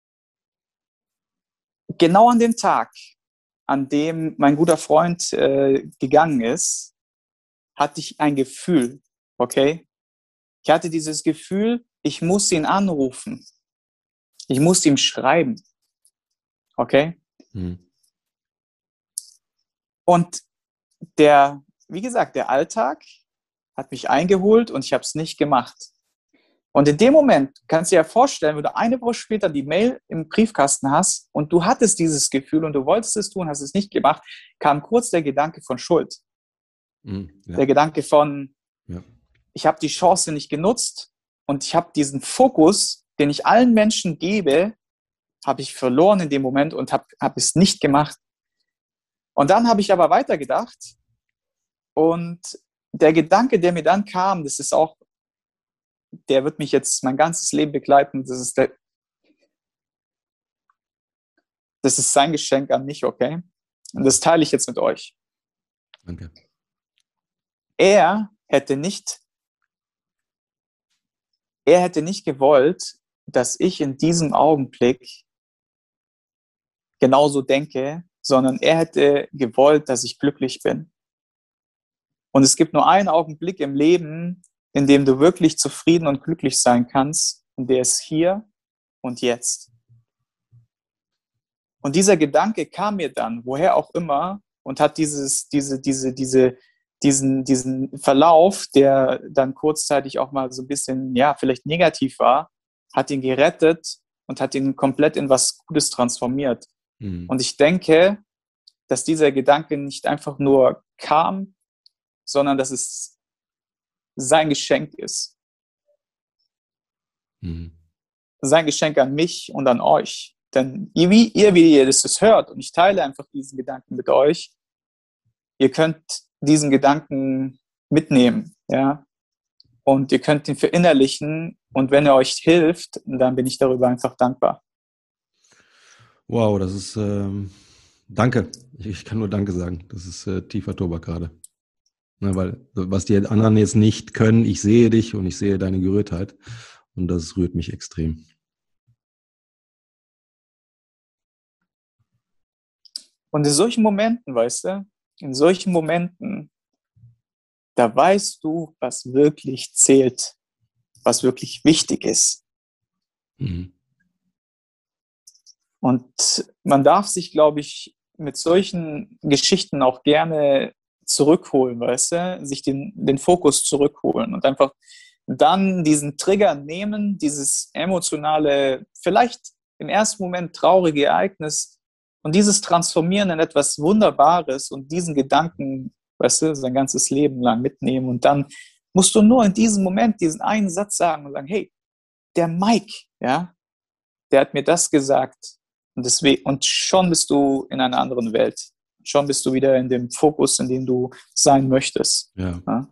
Genau an dem Tag, an dem mein guter Freund gegangen ist, hatte ich ein Gefühl, okay? Ich hatte dieses Gefühl, ich muss ihn anrufen. Ich muss ihm schreiben, okay? Und wie gesagt, der Alltag hat mich eingeholt und ich habe es nicht gemacht. Und in dem Moment, kannst du dir ja vorstellen, wenn du eine Woche später die Mail im Briefkasten hast und du hattest dieses Gefühl und du wolltest es tun, hast es nicht gemacht, kam kurz der Gedanke von Schuld. Der Gedanke von, ich habe die Chance nicht genutzt und ich habe diesen Fokus, den ich allen Menschen gebe, habe ich verloren in dem Moment und habe es nicht gemacht. Und dann habe ich aber weitergedacht und der Gedanke, der mir dann kam, das ist auch, der wird mich jetzt mein ganzes Leben begleiten, das ist sein Geschenk an mich, okay? Und das teile ich jetzt mit euch. Danke. Er hätte nicht gewollt, dass ich in diesem Augenblick genauso denke, sondern er hätte gewollt, dass ich glücklich bin. Und es gibt nur einen Augenblick im Leben, in dem du wirklich zufrieden und glücklich sein kannst, und der ist hier und jetzt. Und dieser Gedanke kam mir dann, woher auch immer, und hat diesen Verlauf, der dann kurzzeitig auch mal so ein bisschen, ja, vielleicht negativ war, hat ihn gerettet und hat ihn komplett in was Gutes transformiert. Und ich denke, dass dieser Gedanke nicht einfach nur kam, sondern dass es sein Geschenk ist. Sein Geschenk an mich und an euch. Denn wie ihr das hört, und ich teile einfach diesen Gedanken mit euch, ihr könnt diesen Gedanken mitnehmen, ja, und ihr könnt ihn verinnerlichen, und wenn er euch hilft, dann bin ich darüber einfach dankbar. Wow, das ist, danke. Ich kann nur Danke sagen. Das ist tiefer Tobak gerade. Na, weil, was die anderen jetzt nicht können, ich sehe dich und ich sehe deine Gerührtheit, und das rührt mich extrem. Und in solchen Momenten, weißt du, in solchen Momenten, da weißt du, was wirklich zählt, was wirklich wichtig ist. Und man darf sich, glaube ich, mit solchen Geschichten auch gerne zurückholen, weißt du, sich den Fokus zurückholen und einfach dann diesen Trigger nehmen, dieses emotionale, vielleicht im ersten Moment traurige Ereignis, und dieses transformieren in etwas Wunderbares und diesen Gedanken, weißt du, sein ganzes Leben lang mitnehmen. Und dann musst du nur in diesem Moment diesen einen Satz sagen und sagen, hey, der Mike, ja, der hat mir das gesagt. Und schon bist du in einer anderen Welt. Schon bist du wieder in dem Fokus, in dem du sein möchtest. Ja. Ja?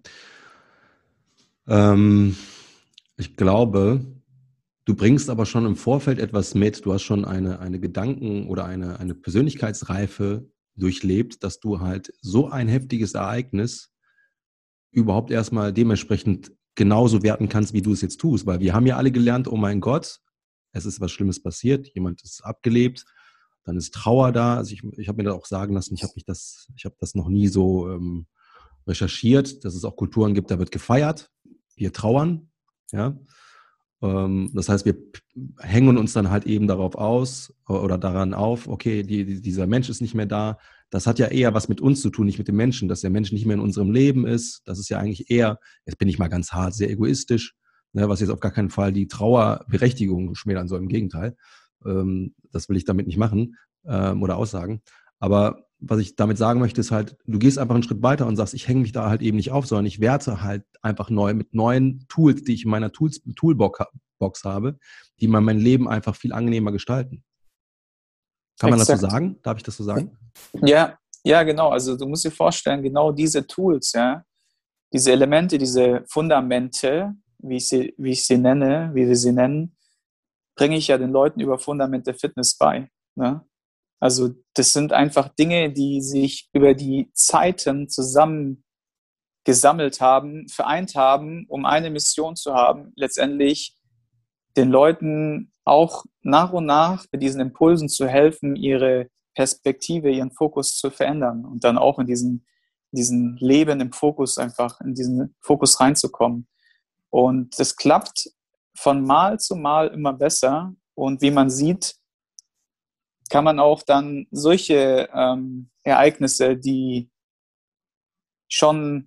Ich glaube, du bringst aber schon im Vorfeld etwas mit. Du hast schon eine Gedanken- oder eine Persönlichkeitsreife durchlebt, dass du halt so ein heftiges Ereignis überhaupt erstmal dementsprechend genauso werten kannst, wie du es jetzt tust. Weil wir haben ja alle gelernt, oh mein Gott, es ist was Schlimmes passiert, jemand ist abgelebt, dann ist Trauer da. Also ich habe mir da auch sagen lassen, ich habe das noch nie so recherchiert, dass es auch Kulturen gibt, da wird gefeiert, wir trauern, ja. Das heißt, wir hängen uns dann halt eben darauf aus oder daran auf, okay, dieser Mensch ist nicht mehr da. Das hat ja eher was mit uns zu tun, nicht mit dem Menschen, dass der Mensch nicht mehr in unserem Leben ist. Das ist ja eigentlich eher, jetzt bin ich mal ganz hart, sehr egoistisch, ne, was jetzt auf gar keinen Fall die Trauerberechtigung schmälern soll, im Gegenteil. Das will ich damit nicht machen oder aussagen. Aber was ich damit sagen möchte, ist halt, du gehst einfach einen Schritt weiter und sagst, ich hänge mich da halt eben nicht auf, sondern ich werte halt einfach neu mit neuen Tools, die ich in meiner Toolbox habe, die mein Leben einfach viel angenehmer gestalten. Kann man das so sagen? Darf ich das so sagen? Ja, ja, genau. Also du musst dir vorstellen, genau diese Tools, ja, diese Elemente, diese Fundamente, wie ich sie nenne, wie wir sie nennen, bringe ich ja den Leuten über Fundamente Fitness bei. Ne? Also das sind einfach Dinge, die sich über die Zeiten zusammen gesammelt haben, vereint haben, um eine Mission zu haben, letztendlich den Leuten auch nach und nach mit diesen Impulsen zu helfen, ihre Perspektive, ihren Fokus zu verändern und dann auch in diesen Leben im Fokus einfach, in diesen Fokus reinzukommen. Und das klappt von Mal zu Mal immer besser. Und wie man sieht, kann man auch dann solche Ereignisse, die schon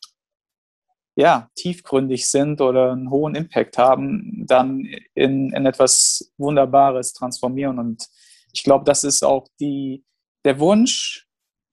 tiefgründig sind oder einen hohen Impact haben, dann in etwas Wunderbares transformieren. Und ich glaube, das ist auch der Wunsch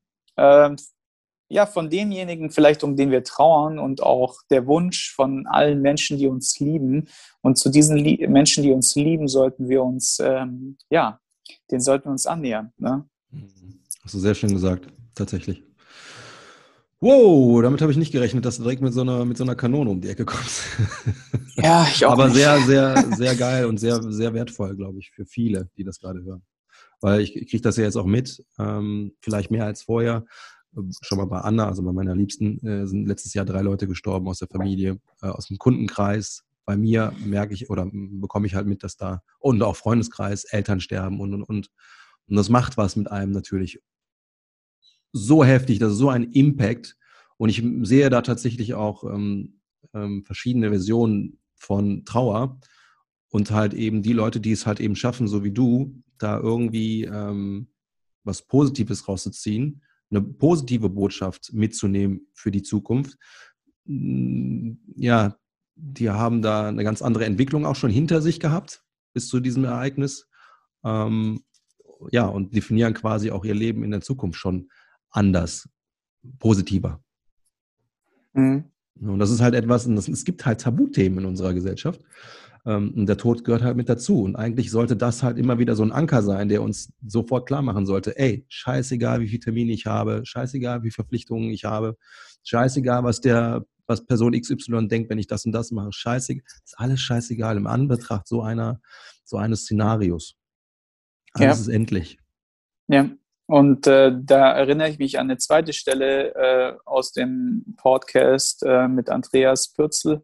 von denjenigen vielleicht, um den wir trauern, und auch der Wunsch von allen Menschen, die uns lieben. Und zu diesen Menschen, die uns lieben, sollten wir uns, denen sollten wir uns annähern. Ne? Hast du sehr schön gesagt, tatsächlich. Wow, damit habe ich nicht gerechnet, dass du direkt mit so einer Kanone um die Ecke kommst. Ja, ich auch Aber nicht. sehr, sehr, sehr geil und sehr, sehr wertvoll, glaube ich, für viele, die das gerade hören. Weil ich kriege das ja jetzt auch mit, vielleicht mehr als vorher. Schon mal bei Anna, also bei meiner Liebsten, sind letztes Jahr 3 Leute gestorben aus der Familie, aus dem Kundenkreis. Bei mir merke ich oder bekomme ich halt mit, dass da, und auch Freundeskreis, Eltern sterben und. Und das macht was mit einem natürlich so heftig, das ist so ein Impact. Und ich sehe da tatsächlich auch verschiedene Versionen von Trauer und halt eben die Leute, die es halt eben schaffen, so wie du, da irgendwie was Positives rauszuziehen, eine positive Botschaft mitzunehmen für die Zukunft. Ja, die haben da eine ganz andere Entwicklung auch schon hinter sich gehabt bis zu diesem Ereignis. Und definieren quasi auch ihr Leben in der Zukunft schon anders, positiver. Mhm. Und das ist halt etwas, es gibt halt Tabuthemen in unserer Gesellschaft. Und der Tod gehört halt mit dazu. Und eigentlich sollte das halt immer wieder so ein Anker sein, der uns sofort klar machen sollte, ey, scheißegal, wie viele Termine ich habe, scheißegal, wie viele Verpflichtungen ich habe, scheißegal, was Person XY denkt, wenn ich das und das mache, scheißegal, ist alles scheißegal im Anbetracht so eines Szenarios. Alles ist endlich. Ja. Und da erinnere ich mich an eine zweite Stelle aus dem Podcast mit Andreas Pürzel,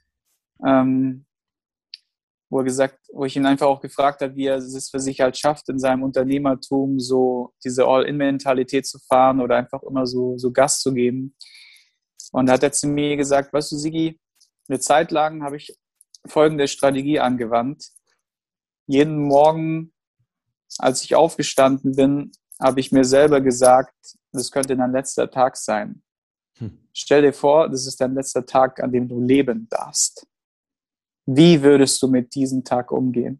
wo ich ihn einfach auch gefragt habe, wie er es für sich halt schafft, in seinem Unternehmertum so diese All-In-Mentalität zu fahren oder einfach immer so Gas zu geben. Und da hat er zu mir gesagt, weißt du, Sigi, eine Zeit lang habe ich folgende Strategie angewandt. Jeden Morgen, als ich aufgestanden bin, habe ich mir selber gesagt, das könnte dein letzter Tag sein. Stell dir vor, das ist dein letzter Tag, an dem du leben darfst. Wie würdest du mit diesem Tag umgehen?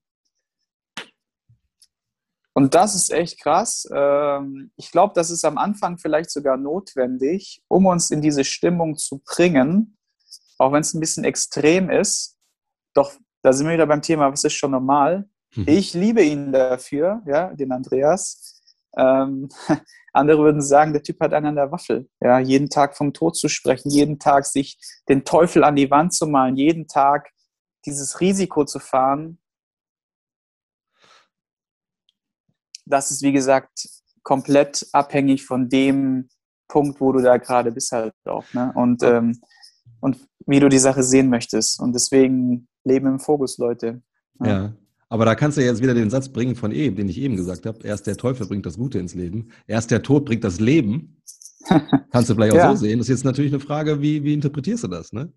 Und das ist echt krass. Ich glaube, das ist am Anfang vielleicht sogar notwendig, um uns in diese Stimmung zu bringen, auch wenn es ein bisschen extrem ist. Doch da sind wir wieder beim Thema, was ist schon normal? Ich liebe ihn dafür, ja, den Andreas. Andere würden sagen, der Typ hat einen an der Waffel. Ja, jeden Tag vom Tod zu sprechen, jeden Tag sich den Teufel an die Wand zu malen, jeden Tag dieses Risiko zu fahren. Das ist, wie gesagt, komplett abhängig von dem Punkt, wo du da gerade bist halt auch. Ne? Und wie du die Sache sehen möchtest. Und deswegen leben im Fokus, Leute. Ja. Aber da kannst du jetzt wieder den Satz bringen von eben, den ich eben gesagt habe. Erst der Teufel bringt das Gute ins Leben. Erst der Tod bringt das Leben. Kannst du vielleicht auch so sehen. Das ist jetzt natürlich eine Frage, wie interpretierst du das? Ne?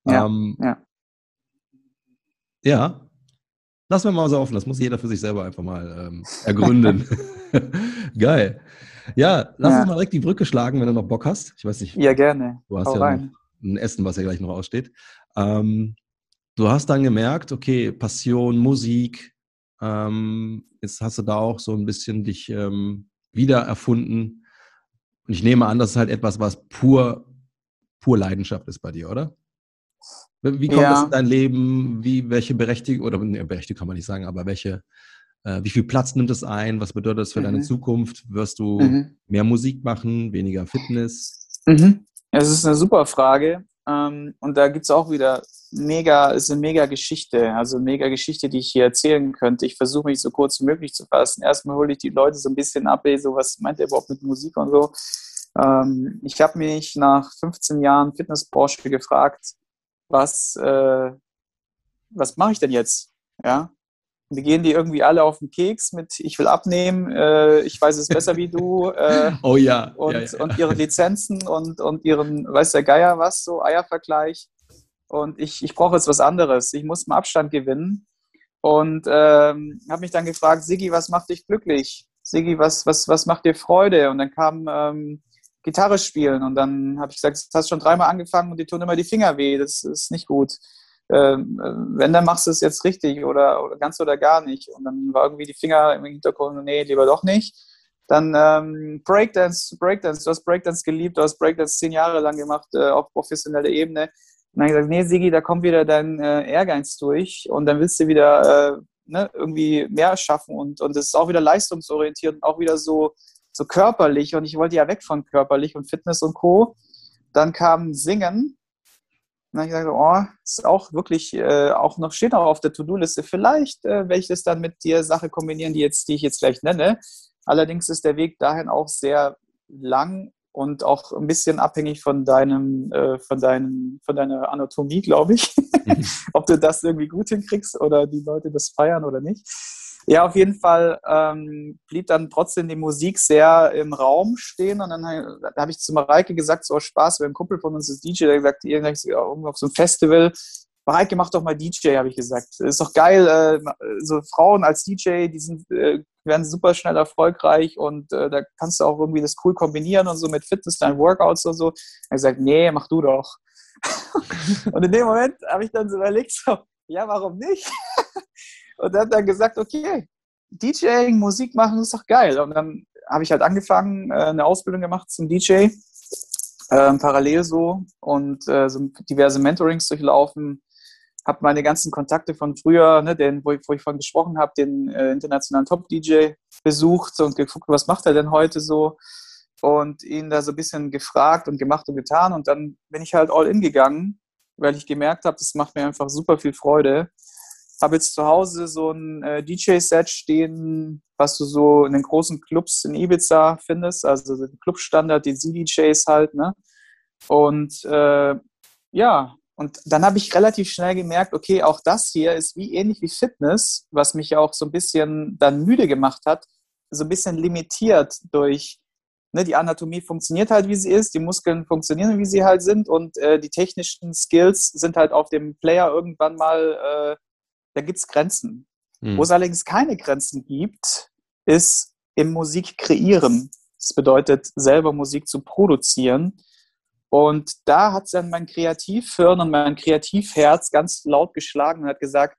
Ja. Lassen wir mal so offen. Das muss jeder für sich selber einfach mal ergründen. Geil. Ja, lass uns mal direkt die Brücke schlagen, wenn du noch Bock hast. Ich weiß nicht. Ja, gerne. Du hast noch ein Essen, was ja gleich noch aussteht. Du hast dann gemerkt, okay, Passion, Musik, jetzt hast du da auch so ein bisschen dich wiedererfunden. Und ich nehme an, das ist halt etwas, was pur Leidenschaft ist bei dir, oder? Wie kommt das in dein Leben? Welche Berechtigung, oder Berechtigung kann man nicht sagen, aber wie viel Platz nimmt es ein? Was bedeutet das für deine Zukunft? Wirst du mehr Musik machen, weniger Fitness? Es ist eine super Frage. Und da gibt es auch wieder ist eine mega Geschichte, also eine mega Geschichte, die ich hier erzählen könnte. Ich versuche mich so kurz wie möglich zu fassen. Erstmal hole ich die Leute so ein bisschen ab, so was meint ihr überhaupt mit Musik und so. Ich habe mich nach 15 Jahren Fitnessbranche gefragt, was mache ich denn jetzt? Ja? Wir gehen die irgendwie alle auf den Keks mit, ich will abnehmen, ich weiß es besser wie du. Oh ja. Und ihre Lizenzen und ihren, weiß der Geier was, so Eiervergleich. Und ich brauche jetzt was anderes. Ich muss mal Abstand gewinnen. Und habe mich dann gefragt, Siggi, was macht dich glücklich? Siggi, was macht dir Freude? Und dann kam Gitarre spielen. Und dann habe ich gesagt, das hast schon 3-mal angefangen und die tun immer die Finger weh. Das ist nicht gut. Wenn, dann machst du es jetzt richtig oder ganz oder gar nicht. Und dann war irgendwie die Finger im Hintergrund, nee, lieber doch nicht. Dann Breakdance, du hast Breakdance geliebt, du hast Breakdance 10 Jahre lang gemacht, auf professioneller Ebene. Und dann habe ich gesagt, nee, Sigi, da kommt wieder dein Ehrgeiz durch und dann willst du wieder irgendwie mehr schaffen und das ist auch wieder leistungsorientiert und auch wieder so körperlich und ich wollte ja weg von körperlich und Fitness und Co. Dann kam Singen. Und dann habe ich gesagt, ist auch wirklich, steht auch auf der To-Do-Liste. Vielleicht werde ich das dann mit der Sache kombinieren, die ich jetzt gleich nenne. Allerdings ist der Weg dahin auch sehr lang und auch ein bisschen abhängig von deiner Anatomie, glaube ich. Ob du das irgendwie gut hinkriegst oder die Leute das feiern oder nicht. Ja, auf jeden Fall blieb dann trotzdem die Musik sehr im Raum stehen und dann habe ich zu Mareike gesagt, so Spaß, weil ein Kumpel von uns ist DJ, der hat gesagt, irgendwo auf so einem Festival, Mareike, mach doch mal DJ, habe ich gesagt. Das ist doch geil, so Frauen als DJ, die werden super schnell erfolgreich und da kannst du auch irgendwie das cool kombinieren und so mit Fitness, deinen Workouts und so. Er hat gesagt, nee, mach du doch. Und in dem Moment habe ich dann so überlegt, so, ja, warum nicht? Und er hat dann gesagt, okay, DJing, Musik machen ist doch geil. Und dann habe ich halt angefangen, eine Ausbildung gemacht zum DJ, parallel so und so diverse Mentorings durchlaufen. Habe meine ganzen Kontakte von früher, wo ich von gesprochen habe, den internationalen Top-DJ besucht und geguckt, was macht er denn heute so? Und ihn da so ein bisschen gefragt und gemacht und getan. Und dann bin ich halt all in gegangen, weil ich gemerkt habe, das macht mir einfach super viel Freude. Habe jetzt zu Hause so ein DJ-Set stehen, was du so in den großen Clubs in Ibiza findest, also den Clubstandard, die Z-DJs halt, ne? Und und dann habe ich relativ schnell gemerkt, okay, auch das hier ist ähnlich wie Fitness, was mich ja auch so ein bisschen dann müde gemacht hat, so ein bisschen limitiert durch, die Anatomie funktioniert halt, wie sie ist, die Muskeln funktionieren, wie sie halt sind und die technischen Skills sind halt auf dem Player irgendwann mal da gibt es Grenzen. Wo es allerdings keine Grenzen gibt, ist im Musik kreieren. Das bedeutet, selber Musik zu produzieren. Und da hat dann mein Kreativhirn und mein Kreativherz ganz laut geschlagen und hat gesagt,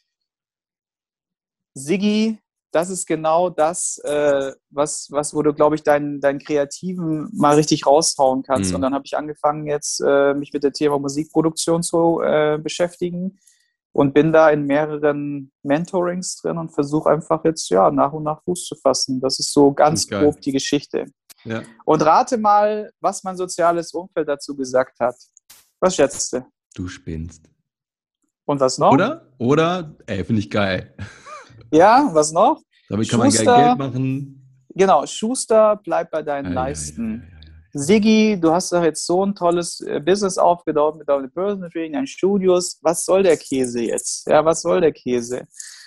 Siggi, das ist genau das, wo du, glaube ich, deinen Kreativen mal richtig raushauen kannst. Und dann habe ich angefangen, jetzt mich mit dem Thema Musikproduktion zu beschäftigen. und bin da in mehreren Mentorings drin und versuche einfach jetzt nach und nach Fuß zu fassen. Das ist so ganz grob die Geschichte. Ja. Und rate mal, was mein soziales Umfeld dazu gesagt hat. Was schätzt du? Du spinnst. Und was noch? Oder, finde ich geil. Ja, was noch? Damit kann man Geld machen. Genau, Schuster, bleib bei deinen Leisten. Siggi, du hast doch jetzt so ein tolles Business aufgebaut mit deinem Personal Training, deinen Studios. Was soll der Käse jetzt? Ja, was soll der Käse?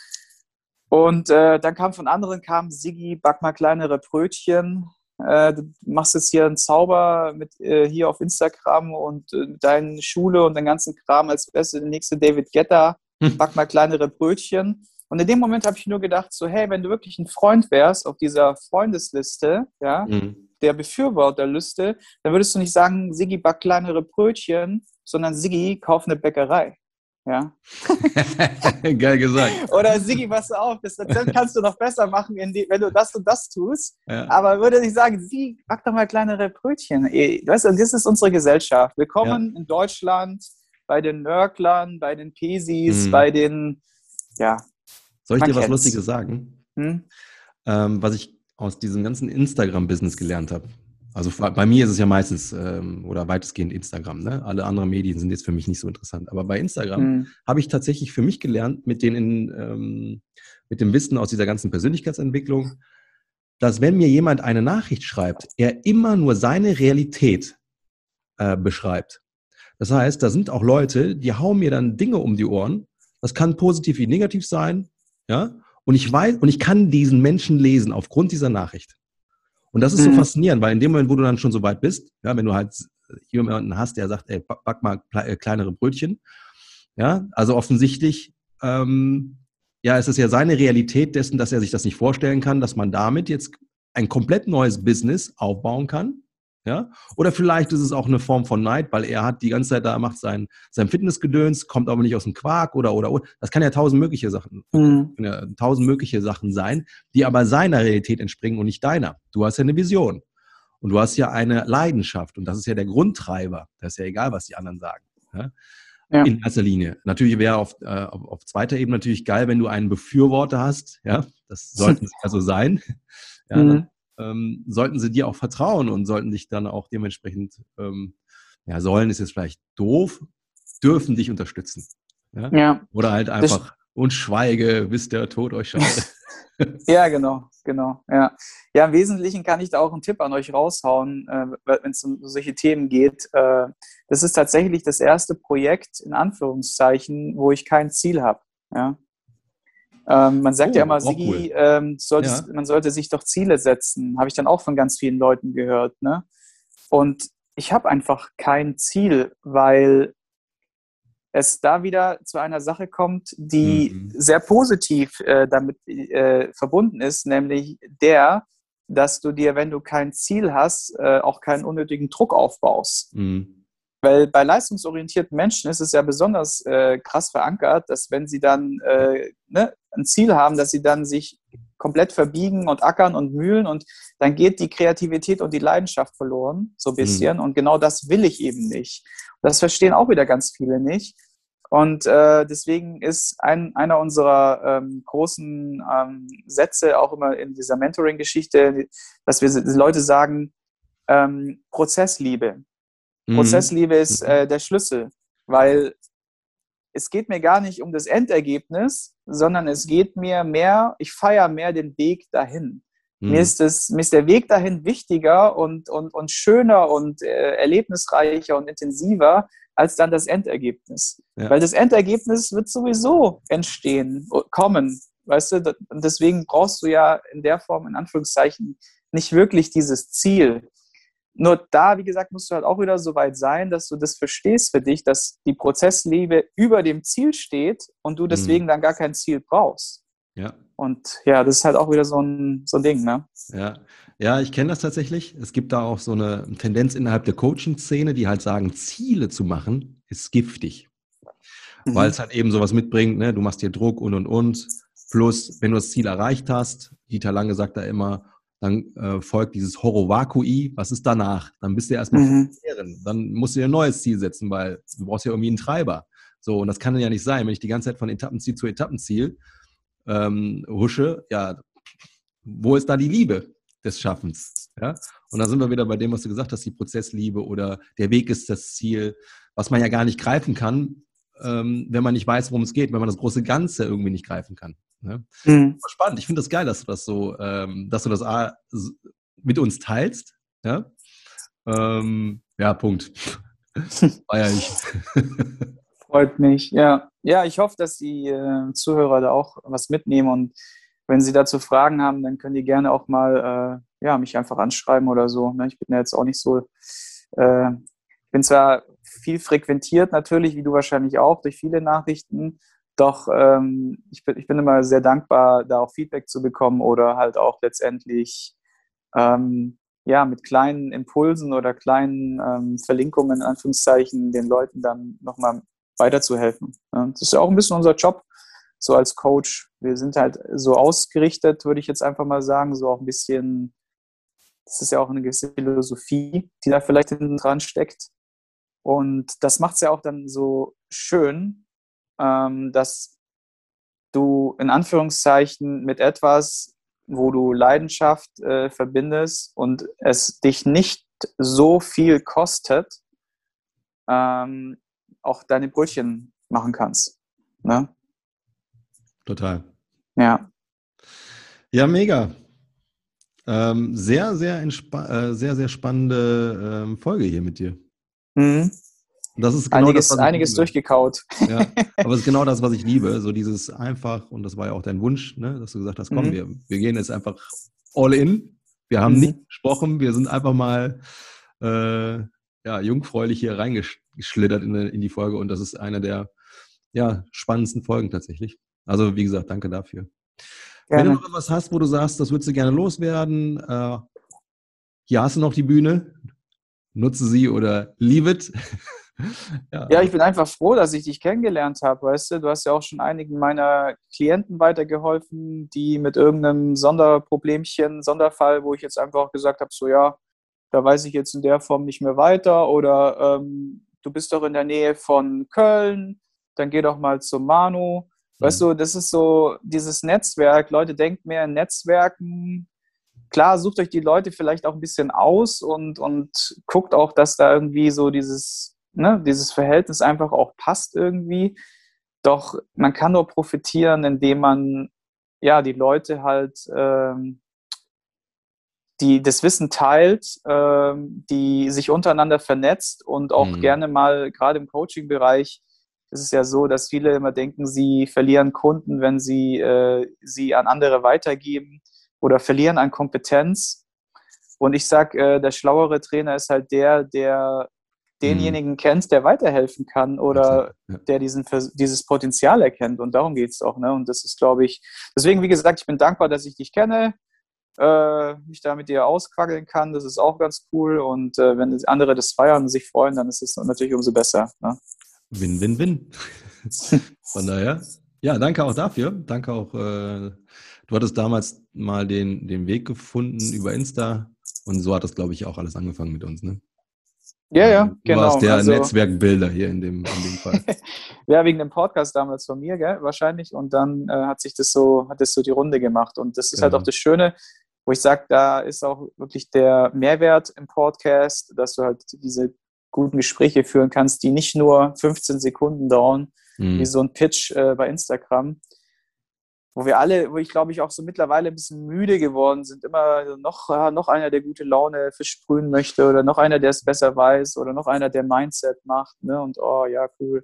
Und dann von anderen Siggi, back mal kleinere Brötchen. Du machst jetzt hier einen Zauber mit hier auf Instagram und deine Schule und den ganzen Kram als Beste, der nächste David Guetta, back mal kleinere Brötchen. Und in dem Moment habe ich nur gedacht, so, hey, wenn du wirklich ein Freund wärst auf dieser Freundesliste, der Befürworterliste, dann würdest du nicht sagen, Siggi, back kleinere Brötchen, sondern Siggi, kauf eine Bäckerei. Ja. Geil gesagt. Oder Siggi, pass auf, das kannst du noch besser machen, wenn du das und das tust. Ja. Aber würde nicht sagen, Siggi, back doch mal kleinere Brötchen. Weißt du, das ist unsere Gesellschaft. Willkommen in Deutschland, bei den Nörglern, bei den Pesis, bei den, Soll ich dir was Lustiges sagen? Was ich aus diesem ganzen Instagram-Business gelernt habe. Also bei mir ist es ja meistens oder weitestgehend Instagram. Ne? Alle anderen Medien sind jetzt für mich nicht so interessant. Aber bei Instagram habe ich tatsächlich für mich gelernt, mit dem Wissen aus dieser ganzen Persönlichkeitsentwicklung, dass wenn mir jemand eine Nachricht schreibt, er immer nur seine Realität beschreibt. Das heißt, da sind auch Leute, die hauen mir dann Dinge um die Ohren. Das kann positiv wie negativ sein. Ja? Und ich weiß, und ich kann diesen Menschen lesen aufgrund dieser Nachricht. Und das ist so faszinierend, weil in dem Moment, wo du dann schon so weit bist, wenn du halt jemanden hast, der sagt, ey, back mal kleinere Brötchen, also offensichtlich, es ist ja seine Realität dessen, dass er sich das nicht vorstellen kann, dass man damit jetzt ein komplett neues Business aufbauen kann. Ja? Oder vielleicht ist es auch eine Form von Neid, weil er hat die ganze Zeit macht sein Fitnessgedöns, kommt aber nicht aus dem Quark oder. Das kann ja tausend mögliche Sachen sein, die aber seiner Realität entspringen und nicht deiner. Du hast ja eine Vision und du hast ja eine Leidenschaft und das ist ja der Grundtreiber. Das ist ja egal, was die anderen sagen. Ja? Ja. In erster Linie. Natürlich wäre auf zweiter Ebene natürlich geil, wenn du einen Befürworter hast. Ja, das sollte es ja so sein. Ja, dann sollten sie dir auch vertrauen und sollten dich dann auch dementsprechend, sollen ist jetzt vielleicht doof, dürfen dich unterstützen. Ja? Oder halt einfach, und schweige, bis der Tod euch scheidet. Ja, genau. Ja, im Wesentlichen kann ich da auch einen Tipp an euch raushauen, wenn es um solche Themen geht. Das ist tatsächlich das erste Projekt, in Anführungszeichen, wo ich kein Ziel habe. Ja? Man sagt ja immer, Siggi, man sollte sich doch Ziele setzen. Habe ich dann auch von ganz vielen Leuten gehört. Ne? Und ich habe einfach kein Ziel, weil es da wieder zu einer Sache kommt, die sehr positiv damit verbunden ist, nämlich dass du dir, wenn du kein Ziel hast, auch keinen unnötigen Druck aufbaust. Weil bei leistungsorientierten Menschen ist es ja besonders krass verankert, dass wenn sie dann ein Ziel haben, dass sie dann sich komplett verbiegen und ackern und mühlen und dann geht die Kreativität und die Leidenschaft verloren, so ein bisschen. Und genau das will ich eben nicht. Das verstehen auch wieder ganz viele nicht. Und deswegen ist einer unserer großen Sätze auch immer in dieser Mentoring-Geschichte, dass wir die Leute sagen, Prozessliebe. Prozessliebe ist der Schlüssel, weil es geht mir gar nicht um das Endergebnis, sondern es geht mir mehr, ich feiere mehr den Weg dahin. Mir ist der Weg dahin wichtiger und schöner und erlebnisreicher und intensiver als dann das Endergebnis. Ja. Weil das Endergebnis wird sowieso kommen, weißt du? Und deswegen brauchst du ja in der Form, in Anführungszeichen, nicht wirklich dieses Ziel. Nur da, wie gesagt, musst du halt auch wieder so weit sein, dass du das verstehst für dich, dass die Prozessliebe über dem Ziel steht und du deswegen dann gar kein Ziel brauchst. Ja. Und ja, das ist halt auch wieder so ein Ding, ne? Ja, ich kenne das tatsächlich. Es gibt da auch so eine Tendenz innerhalb der Coaching-Szene, die halt sagen, Ziele zu machen ist giftig. Weil es halt eben sowas mitbringt, ne? Du machst dir Druck und. Plus, wenn du das Ziel erreicht hast, Dieter Lange sagt da immer, dann folgt dieses Horror Vacui. Was ist danach? Dann bist du ja erstmal Dann musst du dir ein neues Ziel setzen, weil du brauchst ja irgendwie einen Treiber. So, und das kann ja nicht sein, wenn ich die ganze Zeit von Etappenziel zu Etappenziel husche, ja, wo ist da die Liebe des Schaffens? Ja? Und da sind wir wieder bei dem, was du gesagt hast, die Prozessliebe oder der Weg ist das Ziel, was man ja gar nicht greifen kann, wenn man nicht weiß, worum es geht, wenn man das große Ganze irgendwie nicht greifen kann. Ne? Spannend. Ich finde das geil, dass du das so, dass du das mit uns teilst. Ja, ja, Punkt. Feier ich. Freut mich, ja. Ja, ich hoffe, dass die Zuhörer da auch was mitnehmen und wenn sie dazu Fragen haben, dann können die gerne auch mal ja, mich einfach anschreiben oder so. Ne? Ich bin ja jetzt auch nicht so, ich bin zwar viel frequentiert natürlich, wie du wahrscheinlich auch, durch viele Nachrichten, doch ich bin immer sehr dankbar, da auch Feedback zu bekommen oder halt auch letztendlich ja, mit kleinen Impulsen oder kleinen Verlinkungen in Anführungszeichen den Leuten dann nochmal weiterzuhelfen. Ja, das ist ja auch ein bisschen unser Job, so als Coach. Wir sind halt so ausgerichtet, würde ich jetzt einfach mal sagen, so auch ein bisschen, das ist ja auch eine gewisse Philosophie, die da vielleicht hinten dran steckt. Und das macht es ja auch dann so schön, dass du in Anführungszeichen mit etwas, wo du Leidenschaft verbindest und es dich nicht so viel kostet, auch deine Brötchen machen kannst. Ne? Total. Ja. Ja, mega. Sehr, sehr spannende Folge hier mit dir. Mhm. Das ist genau das, was ich einiges liebe. durchgekaut. Ja, aber es ist genau das, was ich liebe. So dieses einfach, und das war ja auch dein Wunsch, ne, dass du gesagt hast, komm, wir gehen jetzt einfach all in. Wir haben nicht gesprochen, wir sind einfach mal ja, jungfräulich hier reingeschlittert in die Folge und das ist eine der ja, spannendsten Folgen tatsächlich. Also wie gesagt, danke dafür. Wenn du noch etwas hast, wo du sagst, das würdest du gerne loswerden, hier hast du noch die Bühne, nutze sie oder leave it. Ja, ich bin einfach froh, dass ich dich kennengelernt habe, weißt du. Du hast ja auch schon einigen meiner Klienten weitergeholfen, die mit irgendeinem Sonderproblemchen, Sonderfall, wo ich jetzt einfach auch gesagt habe, so ja, da weiß ich jetzt in der Form nicht mehr weiter oder du bist doch in der Nähe von Köln, dann geh doch mal zum Manu. Weißt du, das ist so dieses Netzwerk. Leute, denkt mehr in Netzwerken. Klar, sucht euch die Leute vielleicht auch ein bisschen aus und guckt auch, dass da irgendwie so dieses, ne, dieses Verhältnis einfach auch passt irgendwie. Doch man kann nur profitieren, indem man ja die Leute halt die das Wissen teilt, die sich untereinander vernetzt und auch gerne mal, gerade im Coaching-Bereich, ist es ja so, dass viele immer denken, sie verlieren Kunden, wenn sie sie an andere weitergeben oder verlieren an Kompetenz. Und ich sage, der schlauere Trainer ist halt der denjenigen kennt, der weiterhelfen kann oder der dieses Potenzial erkennt. Und darum geht es auch. Ne? Und das ist, glaube ich, deswegen, wie gesagt, ich bin dankbar, dass ich dich kenne, mich da mit dir ausquaggeln kann. Das ist auch ganz cool. Und wenn andere das feiern und sich freuen, dann ist es natürlich umso besser. Ne? Win, win, win. Von daher, ja, danke auch dafür. Danke auch, du hattest damals mal den Weg gefunden über Insta und so hat das, glaube ich, auch alles angefangen mit uns, ne? Ja, Du genau. warst der Netzwerkbilder hier in dem Fall. Ja, wegen dem Podcast damals von mir, gell, wahrscheinlich. Und dann hat das so die Runde gemacht. Und das ist halt auch das Schöne, wo ich sage, da ist auch wirklich der Mehrwert im Podcast, dass du halt diese guten Gespräche führen kannst, die nicht nur 15 Sekunden dauern, wie so ein Pitch bei Instagram, wo ich glaube ich auch so mittlerweile ein bisschen müde geworden sind, immer noch einer, der gute Laune versprühen möchte oder noch einer, der es besser weiß oder noch einer, der Mindset macht, ne? Und oh ja, cool.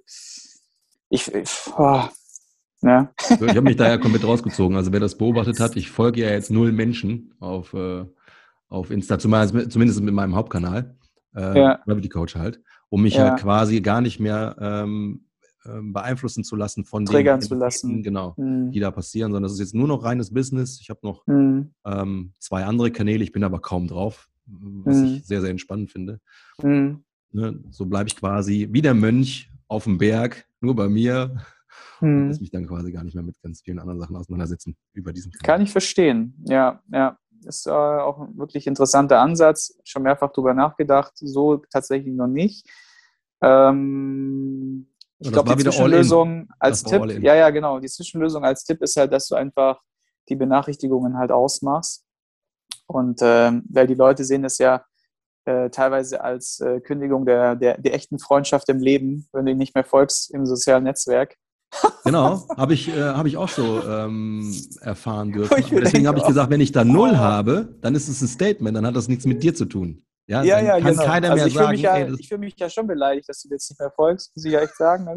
Ja. Ich habe mich da ja komplett rausgezogen. Also wer das beobachtet hat, ich folge ja jetzt 0 Menschen auf Insta, zumindest mit meinem Hauptkanal, Gravity Coach halt, um mich halt quasi gar nicht mehr beeinflussen zu lassen von triggern den zu lassen. Genau, die da passieren, sondern das ist jetzt nur noch reines Business. Ich habe noch 2 andere Kanäle, ich bin aber kaum drauf, was ich sehr, sehr entspannend finde. Ne, so bleibe ich quasi wie der Mönch auf dem Berg, nur bei mir und muss mich dann quasi gar nicht mehr mit ganz vielen anderen Sachen auseinandersetzen über diesen Kanal. Kann ich verstehen, ja. Ist auch ein wirklich interessanter Ansatz. Schon mehrfach drüber nachgedacht, so tatsächlich noch nicht. Ich glaube, die Zwischenlösung als Tipp, ja, genau, die Zwischenlösung als Tipp ist halt, dass du einfach die Benachrichtigungen halt ausmachst. Und weil die Leute sehen es ja teilweise als Kündigung der echten Freundschaft im Leben, wenn du ihnen nicht mehr folgst im sozialen Netzwerk. Genau, habe ich auch so erfahren dürfen. Deswegen habe ich gesagt, wenn ich da 0 habe, dann ist es ein Statement, dann hat das nichts mit dir zu tun. Ja, dann kann genau. Keiner mehr sagen. Ich fühle mich ja schon beleidigt, dass du jetzt nicht mehr folgst, muss ich ja echt sagen.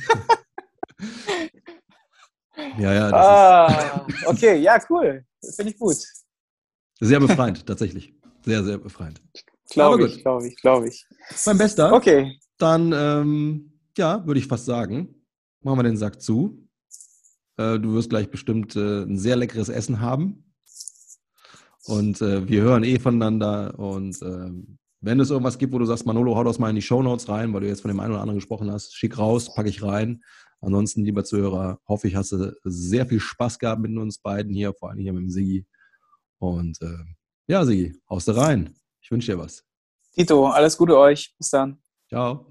Ja. Okay, ja, cool. Finde ich gut. Sehr befreiend, tatsächlich. Sehr, sehr befreiend. Glaube ich. Beim Bester. Okay. Dann, würde ich fast sagen, machen wir den Sack zu. Du wirst gleich bestimmt ein sehr leckeres Essen haben. Und wir hören voneinander. Und wenn es irgendwas gibt, wo du sagst, Manolo, hau das mal in die Shownotes rein, weil du jetzt von dem einen oder anderen gesprochen hast, schick raus, packe ich rein. Ansonsten, lieber Zuhörer, hoffe ich, hast du sehr viel Spaß gehabt mit uns beiden hier, vor allem hier mit dem Sigi. Und Sigi, haust du rein. Ich wünsche dir was. Tito, alles Gute euch. Bis dann. Ciao.